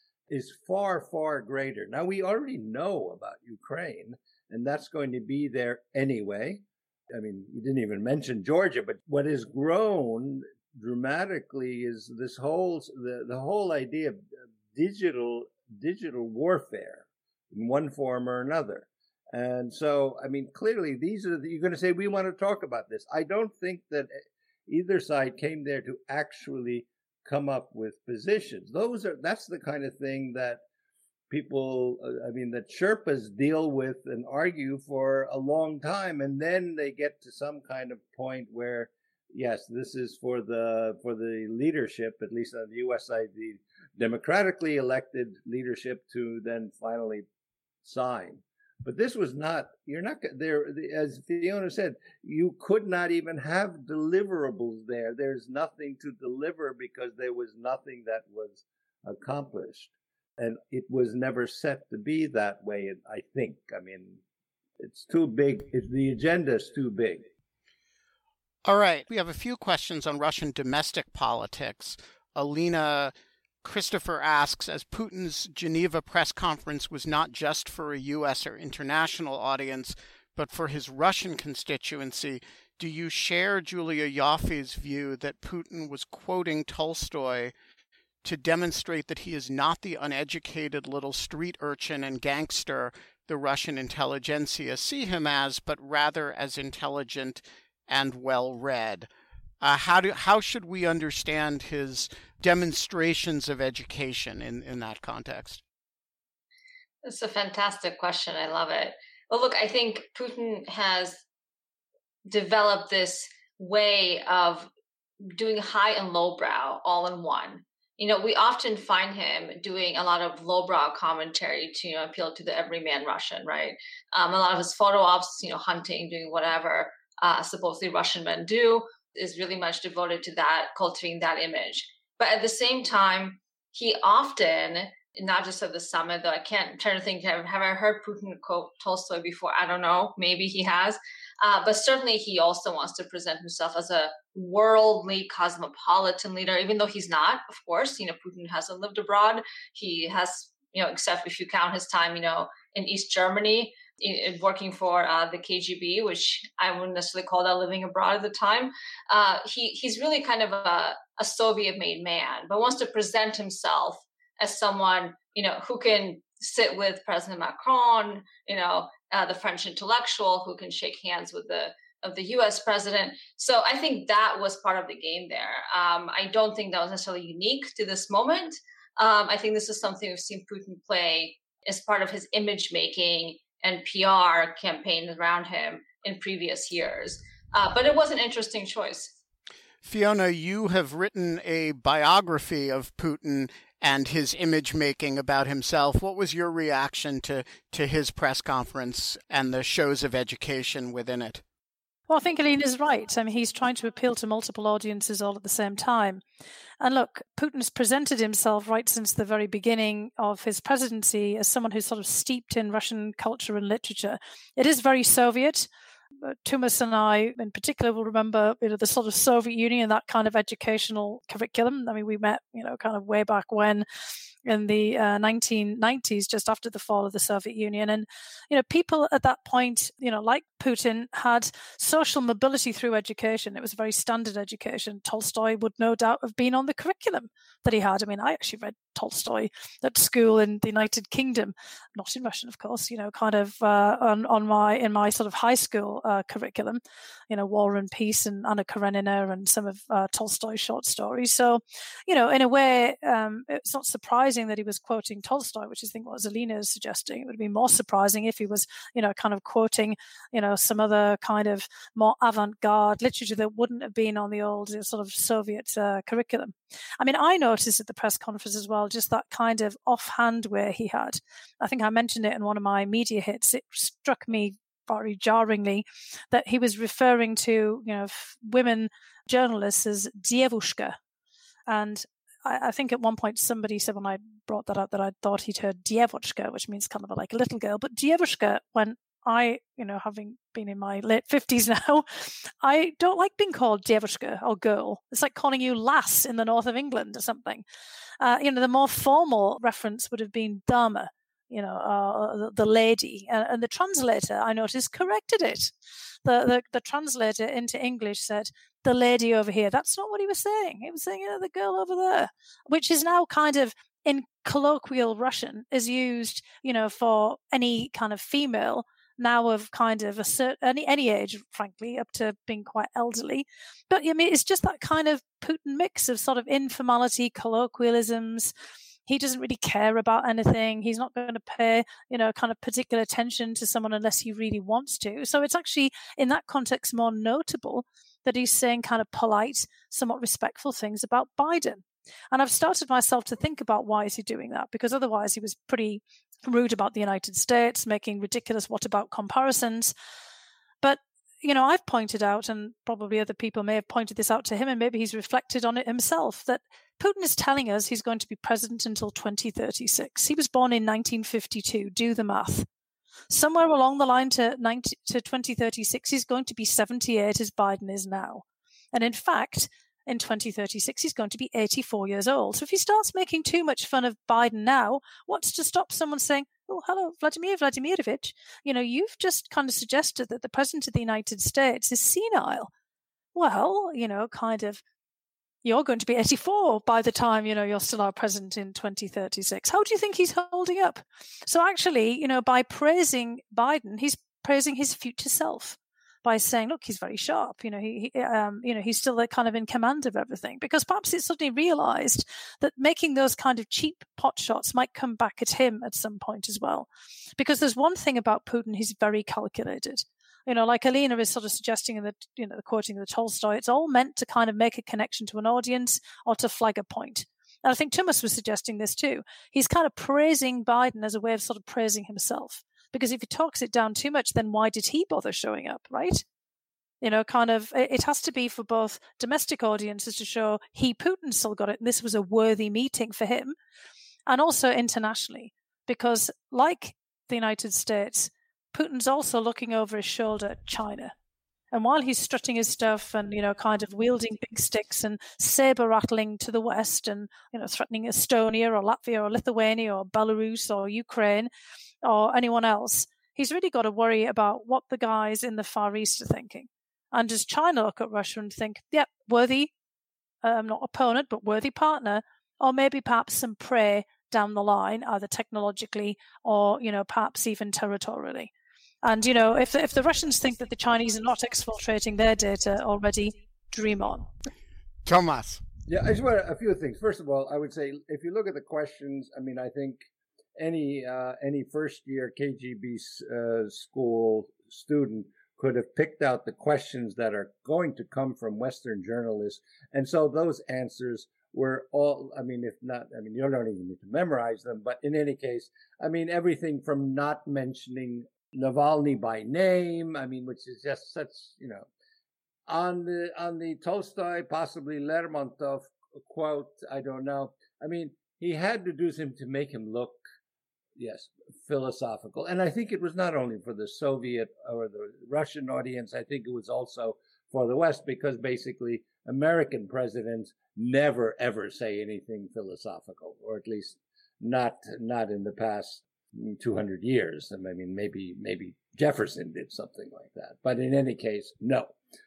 is far, far greater. Now, we already know about Ukraine, and that's going to be there anyway. I mean, you didn't even mention Georgia, but what has grown dramatically is this whole the, the whole idea of digital digital warfare in one form or another. And so, I mean, clearly, these are the, you're going to say we want to talk about this. I don't think that either side came there to actually come up with positions. Those are that's the kind of thing that people, I mean, that Sherpas deal with and argue for a long time, and then they get to some kind of point where, yes, this is for the for the leadership, at least on the U S side, the democratically elected leadership to then finally sign. But this was not, you're not there, as Fiona said, you could not even have deliverables there. There's nothing to deliver because there was nothing that was accomplished. And it was never set to be that way, I think. I mean, it's too big. It's, the agenda is too big. All right. We have a few questions on Russian domestic politics. Alina Christopher asks, as Putin's Geneva press conference was not just for a U S or international audience, but for his Russian constituency, do you share Julia Yoffe's view that Putin was quoting Tolstoy to demonstrate that he is not the uneducated little street urchin and gangster the Russian intelligentsia see him as, but rather as intelligent and well-read? Uh, how do how should we understand his demonstrations of education in, in that context? It's a fantastic question. I love it. Well, look, I think Putin has developed this way of doing high and lowbrow all in one. You know, we often find him doing a lot of lowbrow commentary to, you know, appeal to the everyman Russian, right? Um, a lot of his photo ops, you know, hunting, doing whatever uh, supposedly Russian men do, is really much devoted to that, cultivating that image. But at the same time, he often, not just at the summit, though I can't, I'm trying to think, have, have I heard Putin quote Tolstoy before? I don't know. Maybe he has. Uh, but certainly he also wants to present himself as a worldly cosmopolitan leader, even though he's not, of course. You know, Putin hasn't lived abroad. He has, you know, except if you count his time, you know, in East Germany, in, in working for uh, the K G B, which I wouldn't necessarily call that living abroad at the time. Uh, he he's really kind of a, a Soviet-made man, but wants to present himself as someone, you know, who can sit with President Macron, you know, uh, the French intellectual who can shake hands with the of the U S president. So I think that was part of the game there. Um, I don't think that was necessarily unique to this moment. Um, I think this is something we've seen Putin play as part of his image making and P R campaign around him in previous years. Uh, but it was an interesting choice. Fiona, you have written a biography of Putin and his image making about himself. What was your reaction to, to his press conference and the shows of education within it? Well, I think Alina's right. I mean, he's trying to appeal to multiple audiences all at the same time. And look, Putin's presented himself right since the very beginning of his presidency as someone who's sort of steeped in Russian culture and literature. It is very Soviet. Uh, Tumas and I, in particular, will remember, you know, the sort of Soviet Union, that kind of educational curriculum. I mean, we met, you know, kind of way back when, in the uh, nineteen nineties, just after the fall of the Soviet Union. And, you know, people at that point, you know, like Putin, had social mobility through education. It was a very standard education. Tolstoy would no doubt have been on the curriculum that he had. I mean, I actually read Tolstoy at school in the United Kingdom, not in Russian, of course, you know, kind of uh, on, on my, in my sort of high school uh, curriculum, you know, War and Peace and Anna Karenina and some of uh, Tolstoy's short stories. So, you know, in a way, um, it's not surprising that he was quoting Tolstoy, which I think what Alina is suggesting. It would be more surprising if he was, you know, kind of quoting, you know, some other kind of more avant-garde literature that wouldn't have been on the old sort of Soviet uh, curriculum. I mean, I noticed at the press conference as well, just that kind of offhand way he had. I think I mentioned it in one of my media hits. It struck me very jarringly that he was referring to, you know, women journalists as Dievushka. And I, I think at one point somebody said when I brought that up that I thought he'd heard Dievushka, which means kind of like a little girl. But Dievushka, when I, you know, having been in my late fifties now, I don't like being called Dievushka or girl. It's like calling you lass in the north of England or something. Uh, you know, the more formal reference would have been dama, you know, uh, the, the lady. And, and the translator, I noticed, corrected it. The, the the translator into English said, the lady over here. That's not what he was saying. He was saying, you know, the girl over there, which is now kind of in colloquial Russian is used, you know, for any kind of female now of kind of a certain, any, any age, frankly, up to being quite elderly. But I mean, it's just that kind of Putin mix of sort of informality, colloquialisms. He doesn't really care about anything. He's not going to pay, you know, kind of particular attention to someone unless he really wants to. So it's actually, in that context, more notable that he's saying kind of polite, somewhat respectful things about Biden. And I've started myself to think about why is he doing that? Because otherwise he was pretty rude about the United States, making ridiculous what about comparisons. But, you know, I've pointed out, and probably other people may have pointed this out to him, and maybe he's reflected on it himself, that Putin is telling us he's going to be president until twenty thirty-six. He was born in nineteen fifty-two. Do the math. Somewhere along the line to, ninety, to twenty thirty-six, he's going to be seventy-eight as Biden is now. And in fact, in twenty thirty-six, he's going to be eighty-four years old. So if he starts making too much fun of Biden now, what's to stop someone saying, oh, hello, Vladimir Vladimirovich, you know, you've just kind of suggested that the president of the United States is senile. Well, you know, kind of, you're going to be eighty-four by the time, you know, you're still our president in twenty thirty-six. How do you think he's holding up? So actually, you know, by praising Biden, he's praising his future self by saying, look, he's very sharp. You know, he, he um, you know, he's still kind of in command of everything, because perhaps it's suddenly realized that making those kind of cheap pot shots might come back at him at some point as well. Because there's one thing about Putin, he's very calculated. You know, like Alina is sort of suggesting in the, you know, the quoting of the Tolstoy, it's all meant to kind of make a connection to an audience or to flag a point. And I think Tumas was suggesting this too. He's kind of praising Biden as a way of sort of praising himself. Because if he talks it down too much, then why did he bother showing up, right? You know, kind of, it has to be for both domestic audiences to show he, Putin, still got it, and this was a worthy meeting for him, and also internationally. Because like the United States, Putin's also looking over his shoulder at China. And while he's strutting his stuff and, you know, kind of wielding big sticks and saber rattling to the West and, you know, threatening Estonia or Latvia or Lithuania or Belarus or Ukraine or anyone else, he's really got to worry about what the guys in the Far East are thinking. And does China look at Russia and think, yep, yeah, worthy, um, not opponent, but worthy partner, or maybe perhaps some prey down the line, either technologically or, you know, perhaps even territorially. And, you know, if, if the Russians think that the Chinese are not exfiltrating their data already, dream on. Thomas. Yeah, I just want a few things. First of all, I would say if you look at the questions, I mean, I think any uh, any first-year K G B uh, school student could have picked out the questions that are going to come from Western journalists. And so those answers were all, I mean, if not, I mean, you don't even need to memorize them, but in any case, I mean, everything from not mentioning Navalny by name, I mean, which is just such, you know, on the on the Tolstoy, possibly Lermontov quote, I don't know. I mean, he had to do something to make him look, yes, philosophical. And I think it was not only for the Soviet or the Russian audience, I think it was also for the West, because basically American presidents never, ever say anything philosophical, or at least not not in the past two hundred years. I mean, maybe maybe Jefferson did something like that. But in any case, no.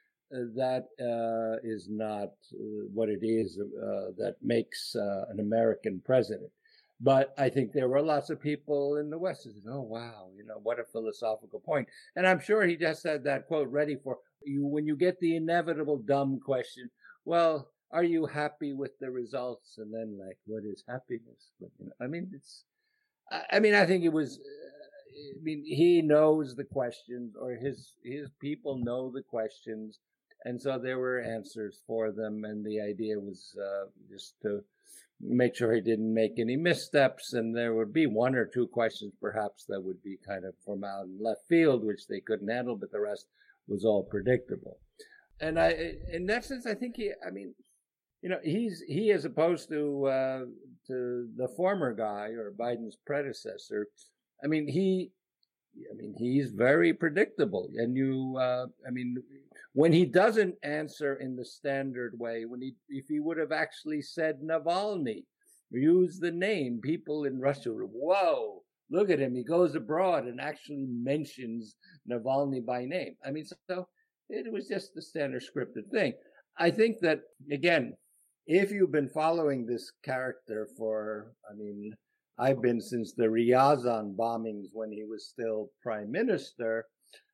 That uh, is not uh, what it is uh, that makes uh, an American president. But I think there were lots of people in the West who said, oh, wow, you know, what a philosophical point. And I'm sure he just had that quote ready for you when you get the inevitable dumb question, well, are you happy with the results? And then, like, what is happiness? But, you know, I mean, it's, I mean, I think it was, uh, I mean, he knows the questions, or his his people know the questions. And so there were answers for them. And the idea was uh, just to make sure he didn't make any missteps. And there would be one or two questions, perhaps, that would be kind of from out in left field, which they couldn't handle, but the rest was all predictable. And I, in that sense, I think he, I mean, you know, he's, he, as opposed to, uh, to the former guy or Biden's predecessor, I mean, he, I mean, he's very predictable. And you, uh, I mean, when he doesn't answer in the standard way, when he, if he would have actually said Navalny, use the name, people in Russia would, whoa, look at him. He goes abroad and actually mentions Navalny by name. I mean, so it was just the standard scripted thing. I think that, again, if you've been following this character for, I mean, I've been since the Ryazan bombings when he was still prime minister,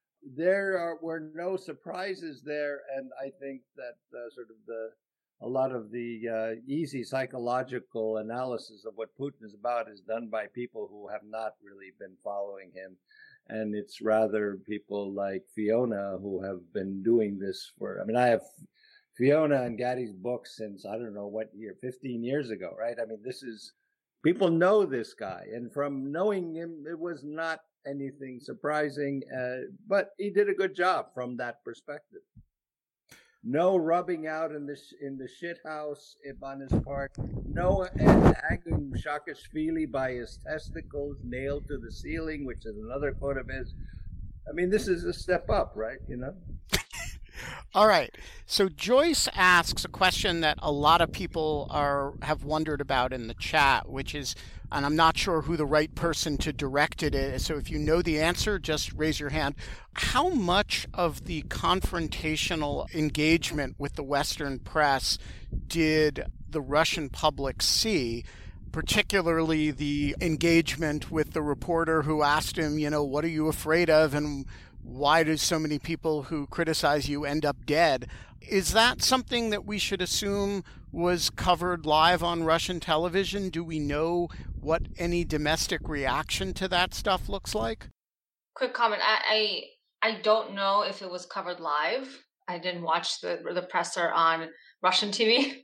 there are, were no surprises there. And I think that uh, sort of the, a lot of the uh, easy psychological analysis of what Putin is about is done by people who have not really been following him. And it's rather people like Fiona who have been doing this for, I mean, I have Fiona and Gaddy's book since, I don't know what year, fifteen years ago, right? I mean, this is, people know this guy. And from knowing him, it was not anything surprising, uh, but he did a good job from that perspective. No rubbing out in the sh- in the shit house on his part. No hanging Saakashvili by his testicles, nailed to the ceiling, which is another quote of his. I mean, this is a step up, right? You know. All right. So Joyce asks a question that a lot of people are have wondered about in the chat, which is, and I'm not sure who the right person to direct it is. So if you know the answer, just raise your hand. How much of the confrontational engagement with the Western press did the Russian public see, particularly the engagement with the reporter who asked him, you know, what are you afraid of? And why do so many people who criticize you end up dead? Is that something that we should assume was covered live on Russian television? Do we know what any domestic reaction to that stuff looks like? Quick comment. I I, I don't know if it was covered live. I didn't watch the the presser on Russian T V.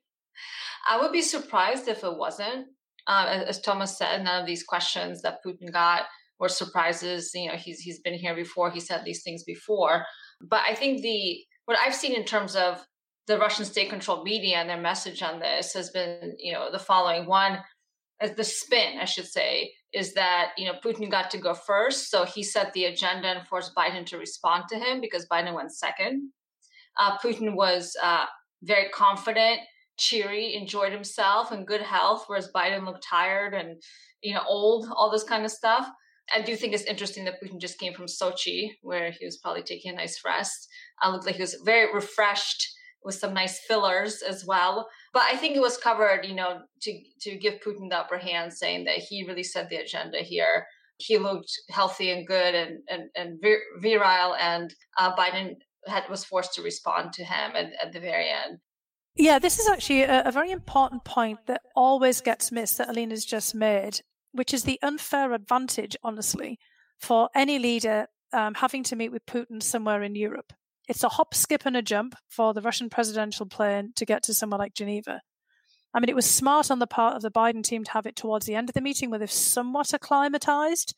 I would be surprised if it wasn't. Uh, as, as Thomas said, none of these questions that Putin got were surprises. You know, he's he's been here before. He said these things before. But I think the what I've seen in terms of the Russian state-controlled media and their message on this has been, you know, the following. One, as the spin, I should say, is that, you know, Putin got to go first. So he set the agenda and forced Biden to respond to him because Biden went second. Uh, Putin was uh, very confident, cheery, enjoyed himself, in good health, whereas Biden looked tired and, you know, old, all this kind of stuff. I do think it's interesting that Putin just came from Sochi, where he was probably taking a nice rest. Uh, looked like he was very refreshed with some nice fillers as well. But I think it was covered, you know, to to give Putin the upper hand, saying that he really set the agenda here. He looked healthy and good and and, and vir- virile, and uh, Biden had was forced to respond to him at, at the very end. Yeah, this is actually a, a very important point that always gets missed that Alina's just made, which is the unfair advantage, honestly, for any leader um, having to meet with Putin somewhere in Europe. It's a hop, skip, and a jump for the Russian presidential plane to get to somewhere like Geneva. I mean, it was smart on the part of the Biden team to have it towards the end of the meeting where they've somewhat acclimatized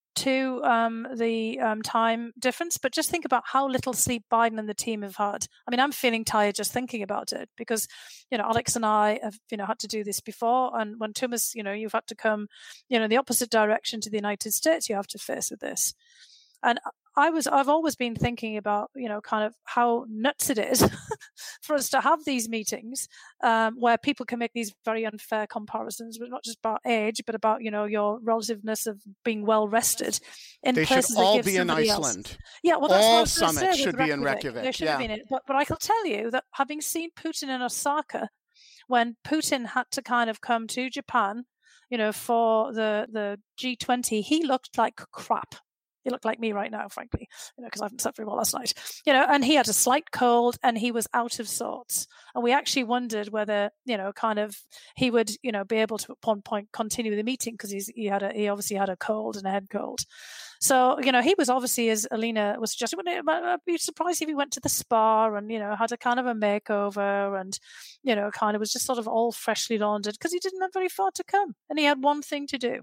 to um, the um, time difference, but just think about how little sleep Biden and the team have had. I mean, I'm feeling tired just thinking about it because, you know, Alex and I have, you know, had to do this before. And when Thomas, you know, you've had to come, you know, the opposite direction to the United States, you have to face with this. And I was, I've always been thinking about, you know, kind of how nuts it is for us to have these meetings um, where people can make these very unfair comparisons, but not just about age, but about, you know, your relativeness of being well rested. In they should all be in Iceland. Else. Yeah, well, that's all what I was summits say should be in Reykjavik. They should yeah. have been in it. But, but I can tell you that having seen Putin in Osaka, when Putin had to kind of come to Japan, you know, for the, the G twenty, he looked like crap. He looked like me right now, frankly, you know, because I haven't slept very well last night, you know, and he had a slight cold and he was out of sorts. And we actually wondered whether, you know, kind of he would, you know, be able to at one point continue the meeting because he's, he had a, he obviously had a cold and a head cold. So, you know, he was obviously, as Alina was suggesting, I'd be surprised if he went to the spa and, you know, had a kind of a makeover and, you know, kind of was just sort of all freshly laundered because he didn't have very far to come and he had one thing to do.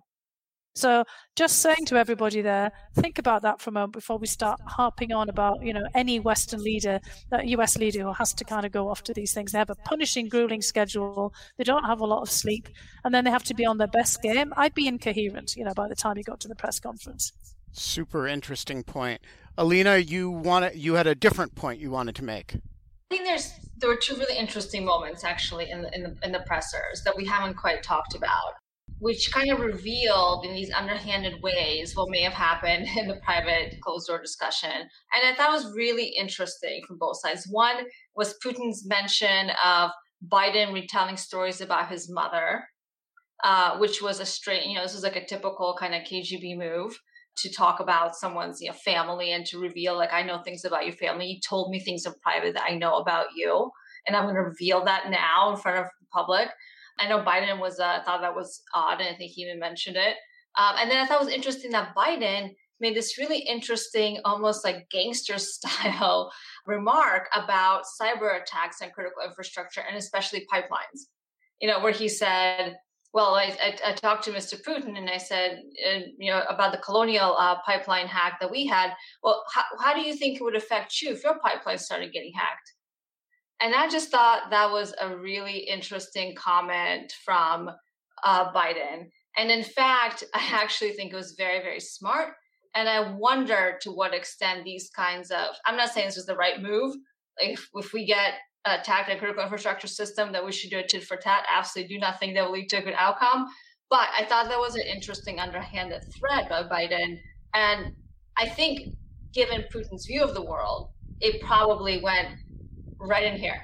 So just saying to everybody there, think about that for a moment before we start harping on about, you know, any Western leader, that U S leader who has to kind of go off to these things. They have a punishing, grueling schedule. They don't have a lot of sleep. And then they have to be on their best game. I'd be incoherent, you know, by the time you got to the press conference. Super interesting point. Alina, you wanted, you had a different point you wanted to make. I think there's there were two really interesting moments actually in the, in the, in the pressers that we haven't quite talked about, which kind of revealed in these underhanded ways what may have happened in the private closed-door discussion. And I thought it was really interesting from both sides. One was Putin's mention of Biden retelling stories about his mother, uh, which was a straight, you know, this was like a typical kind of K G B move to talk about someone's, you know, family and to reveal, like, I know things about your family. You told me things in private that I know about you, and I'm going to reveal that now in front of the public. I know Biden was, uh, thought that was odd, and I think he even mentioned it. Um, and then I thought it was interesting that Biden made this really interesting, almost like gangster style remark about cyber attacks on critical infrastructure and especially pipelines. You know, where he said, well, I, I, I talked to Mister Putin and I said, uh, you know, about the Colonial uh, pipeline hack that we had. Well, how, how do you think it would affect you if your pipeline started getting hacked? And I just thought that was a really interesting comment from uh, Biden. And in fact, I actually think it was very, very smart. And I wonder to what extent these kinds of, I'm not saying this was the right move. Like if, if we get attacked a critical infrastructure system, that we should do a tit for tat. Absolutely do not think that will lead to a good outcome. But I thought that was an interesting underhanded threat by Biden. And I think given Putin's view of the world, it probably went right in here.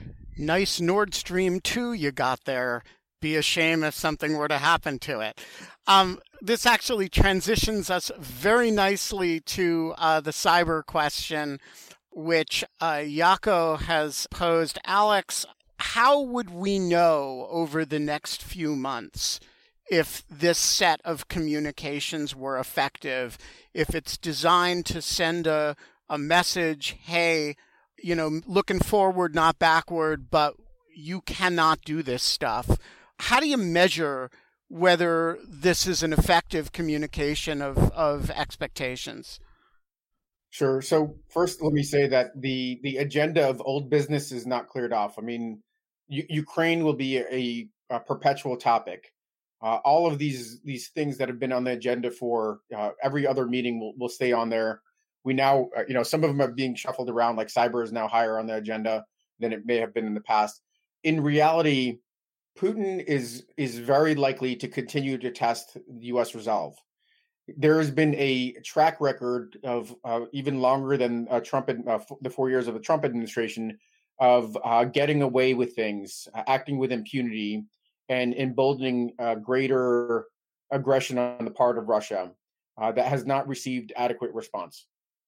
Nice Nord Stream two you got there. Be a shame if something were to happen to it. Um, this actually transitions us very nicely to uh, the cyber question, which uh, Jaco has posed. Alex, how would we know over the next few months if this set of communications were effective, if it's designed to send a, a message, hey, you know, looking forward, not backward, but you cannot do this stuff? How do you measure whether this is an effective communication of, of expectations? Sure. So first, let me say that the the agenda of old business is not cleared off. I mean, U- Ukraine will be a, a perpetual topic. Uh, all of these these things that have been on the agenda for uh, every other meeting will, will stay on there. We now, uh, you know, some of them are being shuffled around, like cyber is now higher on the agenda than it may have been in the past. In reality, Putin is is very likely to continue to test U S resolve. There has been a track record of uh, even longer than uh, Trump, uh, f- the four years of the Trump administration, of uh, getting away with things, uh, acting with impunity, and emboldening uh, greater aggression on the part of Russia uh, that has not received adequate response.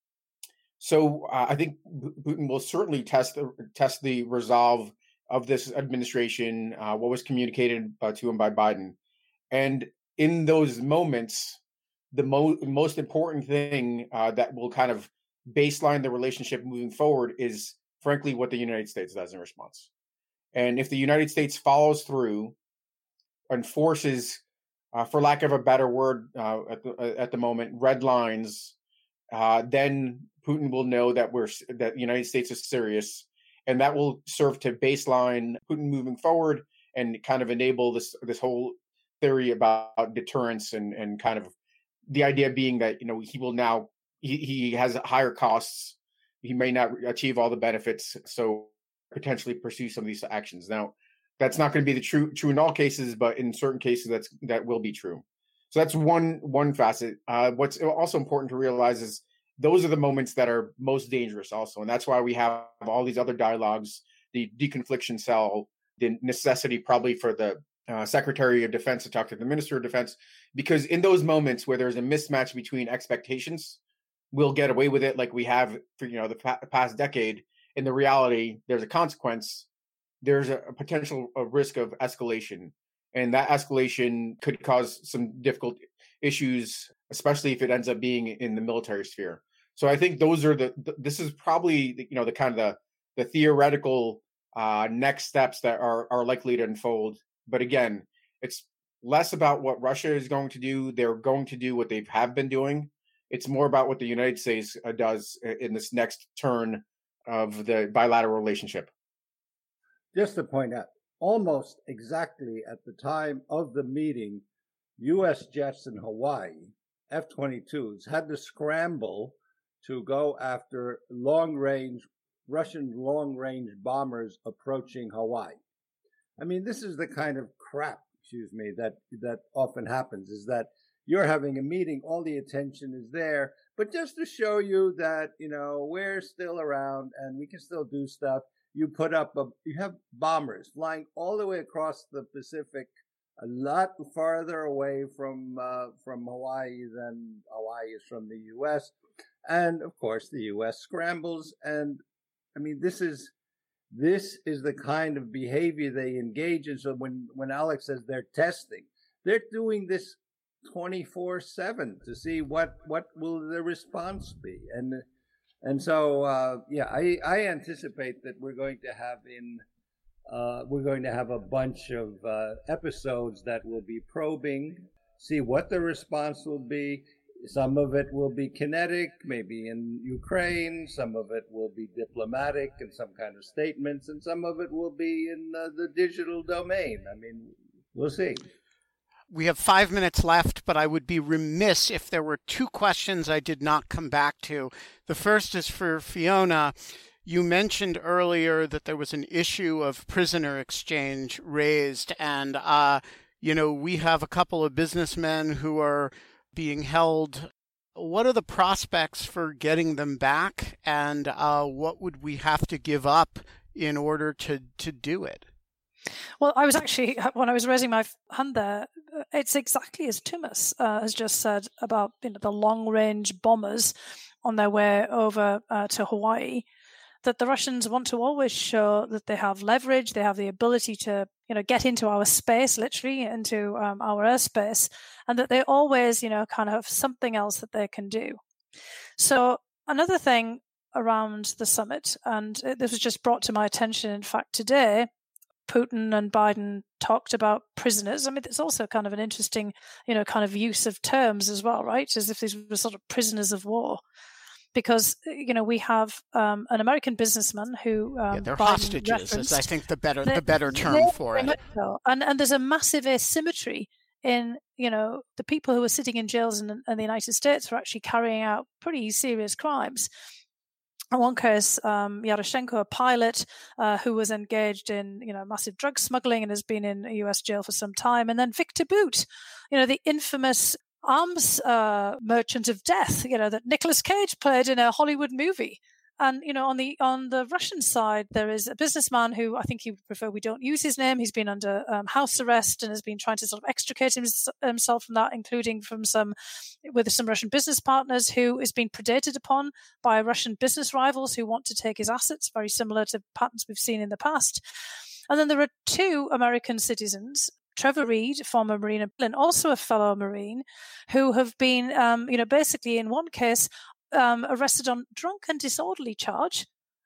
So uh, I think Putin will certainly test the, test the resolve of this administration, uh, what was communicated uh, to him by Biden. And in those moments, the mo- most important thing uh, that will kind of baseline the relationship moving forward is, frankly, what the United States does in response. And if the United States follows through and forces uh, for lack of a better word uh, at the at the moment, red lines, uh, then Putin will know that we're that the United States is serious, and that will serve to baseline Putin moving forward and kind of enable this this whole theory about deterrence and and kind of the idea being that, you know, he will now he, he has higher costs. He may not achieve all the benefits, so potentially pursue some of these actions. Now, that's not going to be the true true in all cases, but in certain cases, that's that will be true. So that's one one facet. Uh, what's also important to realize is those are the moments that are most dangerous, also, and that's why we have all these other dialogues, the deconfliction cell, the necessity probably for the uh, Secretary of Defense to talk to the Minister of Defense, because in those moments where there's a mismatch between expectations, we'll get away with it like we have for, you know, the pa- past decade. In the reality, there's a consequence. There's a, a potential a risk of escalation, and that escalation could cause some difficult issues, especially if it ends up being in the military sphere. So I think those are the, the this is probably the, you know, the kind of the the theoretical uh, next steps that are are likely to unfold. But again, it's less about what Russia is going to do. They're going to do what they have been doing. It's more about what the United States uh, does in this next turn of the bilateral relationship. Just to point out, almost exactly at the time of the meeting, U S jets in Hawaii, F twenty-twos, had to scramble to go after long-range, Russian long-range bombers approaching Hawaii. I mean, this is the kind of crap, excuse me, that, that often happens, is that you're having a meeting, all the attention is there, but just to show you that, you know, we're still around and we can still do stuff, you put up a, you have bombers flying all the way across the Pacific, a lot farther away from uh, from Hawaii than Hawaii is from the U S. And of course, the U S scrambles. And I mean, this is this is the kind of behavior they engage in. So when when Alex says they're testing, they're doing this twenty-four seven to see what what will the response be. And and so uh, yeah, I I anticipate that we're going to have in. Uh, we're going to have a bunch of uh, episodes that will be probing, see what the response will be. Some of it will be kinetic, maybe in Ukraine. Some of it will be diplomatic and some kind of statements, and some of it will be in uh, the digital domain. I mean, we'll see. We have five minutes left, but I would be remiss if there were two questions I did not come back to. The first is for Fiona. You mentioned earlier that there was an issue of prisoner exchange raised, and, uh, you know, we have a couple of businessmen who are being held. What are the prospects for getting them back, and uh, what would we have to give up in order to, to do it? Well, I was actually, when I was raising my hand there, it's exactly as Tumas uh, has just said about, you know, the long-range bombers on their way over uh, to Hawaii, that the Russians want to always show that they have leverage, they have the ability to, you know, get into our space, literally into um, our airspace, and that they always, you know, kind of have something else that they can do. So another thing around the summit, and this was just brought to my attention, in fact, today, Putin and Biden talked about prisoners. I mean, it's also kind of an interesting, you know, kind of use of terms as well, right? As if these were sort of prisoners of war. Because, you know, we have um, an American businessman who um, yeah, they're Biden hostages, is I think the better the better term they're, for it. so. And and there's a massive asymmetry in, you know, the people who are sitting in jails in, in the United States for actually carrying out pretty serious crimes. In one case, um, Yaroshenko, a pilot uh, who was engaged in, you know, massive drug smuggling and has been in a U S jail for some time, and then Victor Boot, you know, the infamous arms uh, merchant of death, you know, that Nicolas Cage played in a Hollywood movie. And, you know, on the on the Russian side, there is a businessman who I think he would prefer we don't use his name. He's been under um, house arrest and has been trying to sort of extricate his, himself from that, including from some with some Russian business partners, who is being predated upon by Russian business rivals who want to take his assets, very similar to patterns we've seen in the past. And then there are two American citizens, Trevor Reed, former Marine, and also a fellow Marine, who have been, um, you know, basically in one case um, arrested on drunk and disorderly charge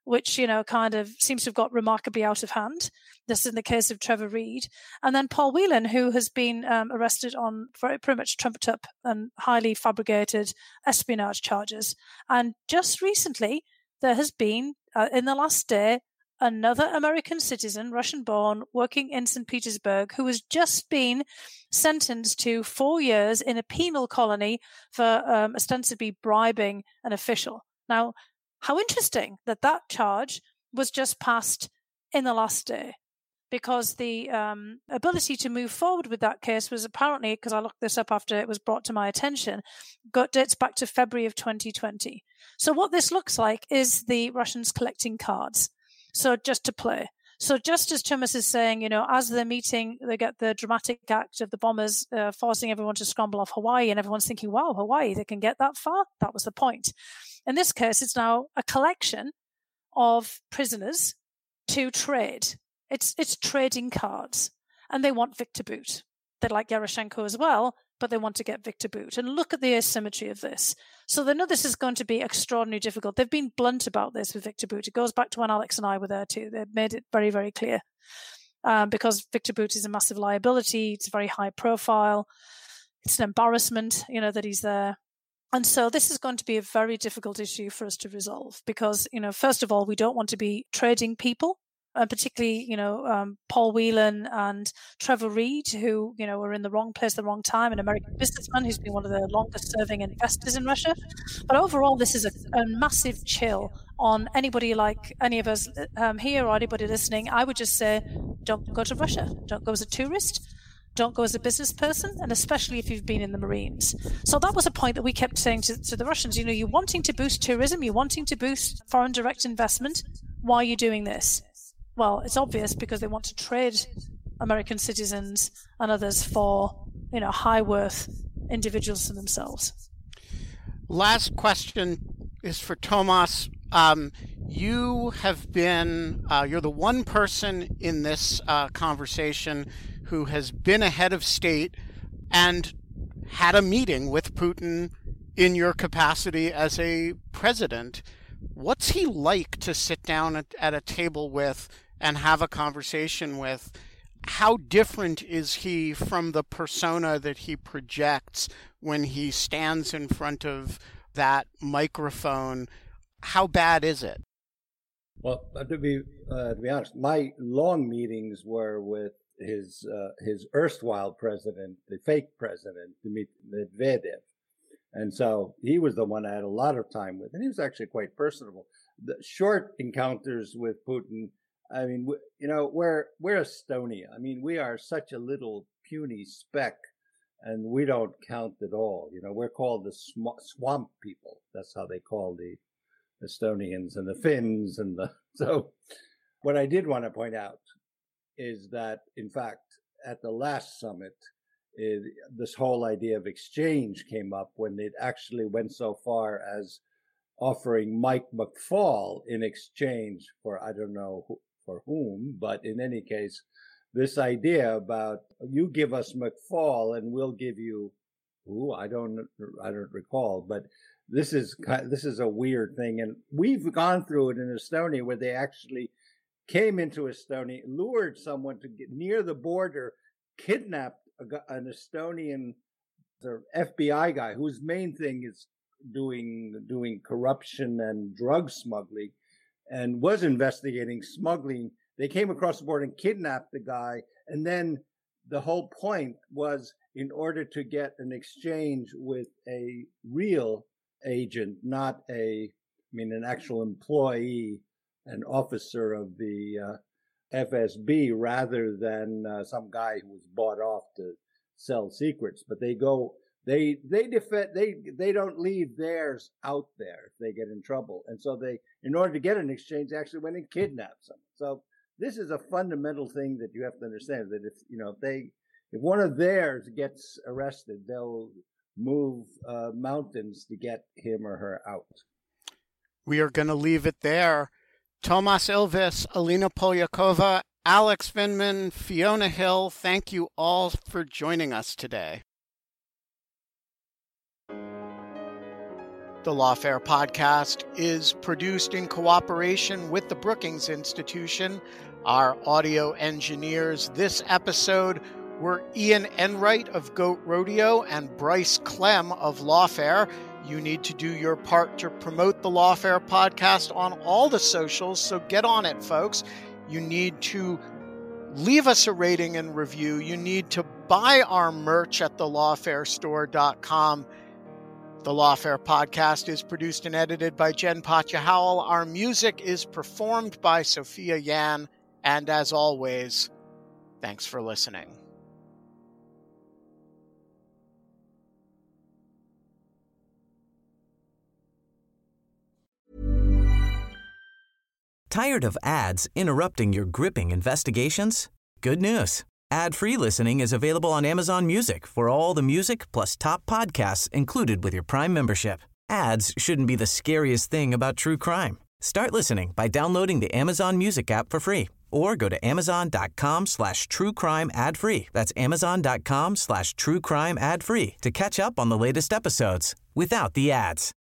which, you know, kind of seems to have got remarkably out of hand. This is in the case of Trevor Reed. And then Paul Whelan, who has been um, arrested on very, pretty much trumped up and highly fabricated espionage charges. And just recently, there has been, uh, in the last day, another American citizen, Russian-born, working in Saint Petersburg, who has just been sentenced to four years in a penal colony for um, ostensibly bribing an official. Now, how interesting that that charge was just passed in the last day, because the um, ability to move forward with that case was apparently, because I looked this up after it was brought to my attention, got dates back to February of twenty twenty. So what this looks like is the Russians collecting cards. So just to play. So just as Thomas is saying, you know, as they're meeting, they get the dramatic act of the bombers uh, forcing everyone to scramble off Hawaii, and everyone's thinking, wow, Hawaii, they can get that far? That was the point. In this case, it's now a collection of prisoners to trade. It's it's trading cards, and they want Victor Bout. They like Yaroshenko as well, but they want to get Victor Bout. And look at the asymmetry of this. So they know this is going to be extraordinarily difficult. They've been blunt about this with Victor Bout. It goes back to when Alex and I were there too. They've made it very, very clear. Um, because Victor Bout is a massive liability. It's very high profile. It's an embarrassment, you know, that he's there. And so this is going to be a very difficult issue for us to resolve because, you know, first of all, we don't want to be trading people. And particularly, you know, um, Paul Whelan and Trevor Reed, who, you know, were in the wrong place at the wrong time, an American businessman who's been one of the longest serving investors in Russia. But overall, this is a, a massive chill on anybody like any of us um, here or anybody listening. I would just say, don't go to Russia. Don't go as a tourist. Don't go as a business person, and especially if you've been in the Marines. So that was a point that we kept saying to, to the Russians, you know, you're wanting to boost tourism, you're wanting to boost foreign direct investment. Why are you doing this? Well, it's obvious because they want to trade American citizens and others for, you know, high worth individuals to themselves. Last question is for Tomas. Um, you have been, uh, you're the one person in this uh, conversation who has been a head of state and had a meeting with Putin in your capacity as a president. What's he like to sit down at, at a table with and have a conversation with? How different is he from the persona that he projects when he stands in front of that microphone? How bad is it? Well, to be uh, to be honest, my long meetings were with his uh, his erstwhile president, the fake president, Dmitry Medvedev. And so he was the one I had a lot of time with, and he was actually quite personable. The short encounters with Putin, I mean, you know, we're we're Estonia. I mean, we are such a little puny speck, and we don't count at all. You know, we're called the sw- swamp people. That's how they call the Estonians and the Finns and the. So, what I did want to point out is that, in fact, at the last summit, It, this whole idea of exchange came up when it actually went so far as offering Mike McFaul in exchange for, I don't know who, for whom, but in any case, this idea about you give us McFaul and we'll give you who, I don't, I don't recall, but this is, this is a weird thing. And we've gone through it in Estonia where they actually came into Estonia, lured someone to get near the border, kidnapped an Estonian the F B I guy whose main thing is doing doing corruption and drug smuggling, and was investigating smuggling. They came across the border and kidnapped the guy, and then the whole point was in order to get an exchange with a real agent, not a, I mean, an actual employee, an officer of the uh, F S B, rather than uh, some guy who was bought off to sell secrets. But they go, they they defend, they they don't leave theirs out there if they get in trouble. And so they, in order to get an exchange, they actually went and kidnapped someone. So this is a fundamental thing that you have to understand, that if you know if they if one of theirs gets arrested, they'll move uh, mountains to get him or her out. We are going to leave it there. Tomas Ilves, Alina Polyakova, Alex Vindman, Fiona Hill, thank you all for joining us today. The Lawfare Podcast is produced in cooperation with the Brookings Institution. Our audio engineers this episode were Ian Enright of Goat Rodeo and Bryce Clem of Lawfare. You need to do your part to promote the Lawfare Podcast on all the socials, so get on it, folks. You need to leave us a rating and review. You need to buy our merch at the lawfare store dot com. The Lawfare Podcast is produced and edited by Jen Patja Howell. Our music is performed by Sophia Yan. And as always, thanks for listening. Tired of ads interrupting your gripping investigations? Good news. Ad-free listening is available on Amazon Music for all the music plus top podcasts included with your Prime membership. Ads shouldn't be the scariest thing about true crime. Start listening by downloading the Amazon Music app for free or go to amazon.com slash true crime ad free. That's amazon.com slash true crime ad free to catch up on the latest episodes without the ads.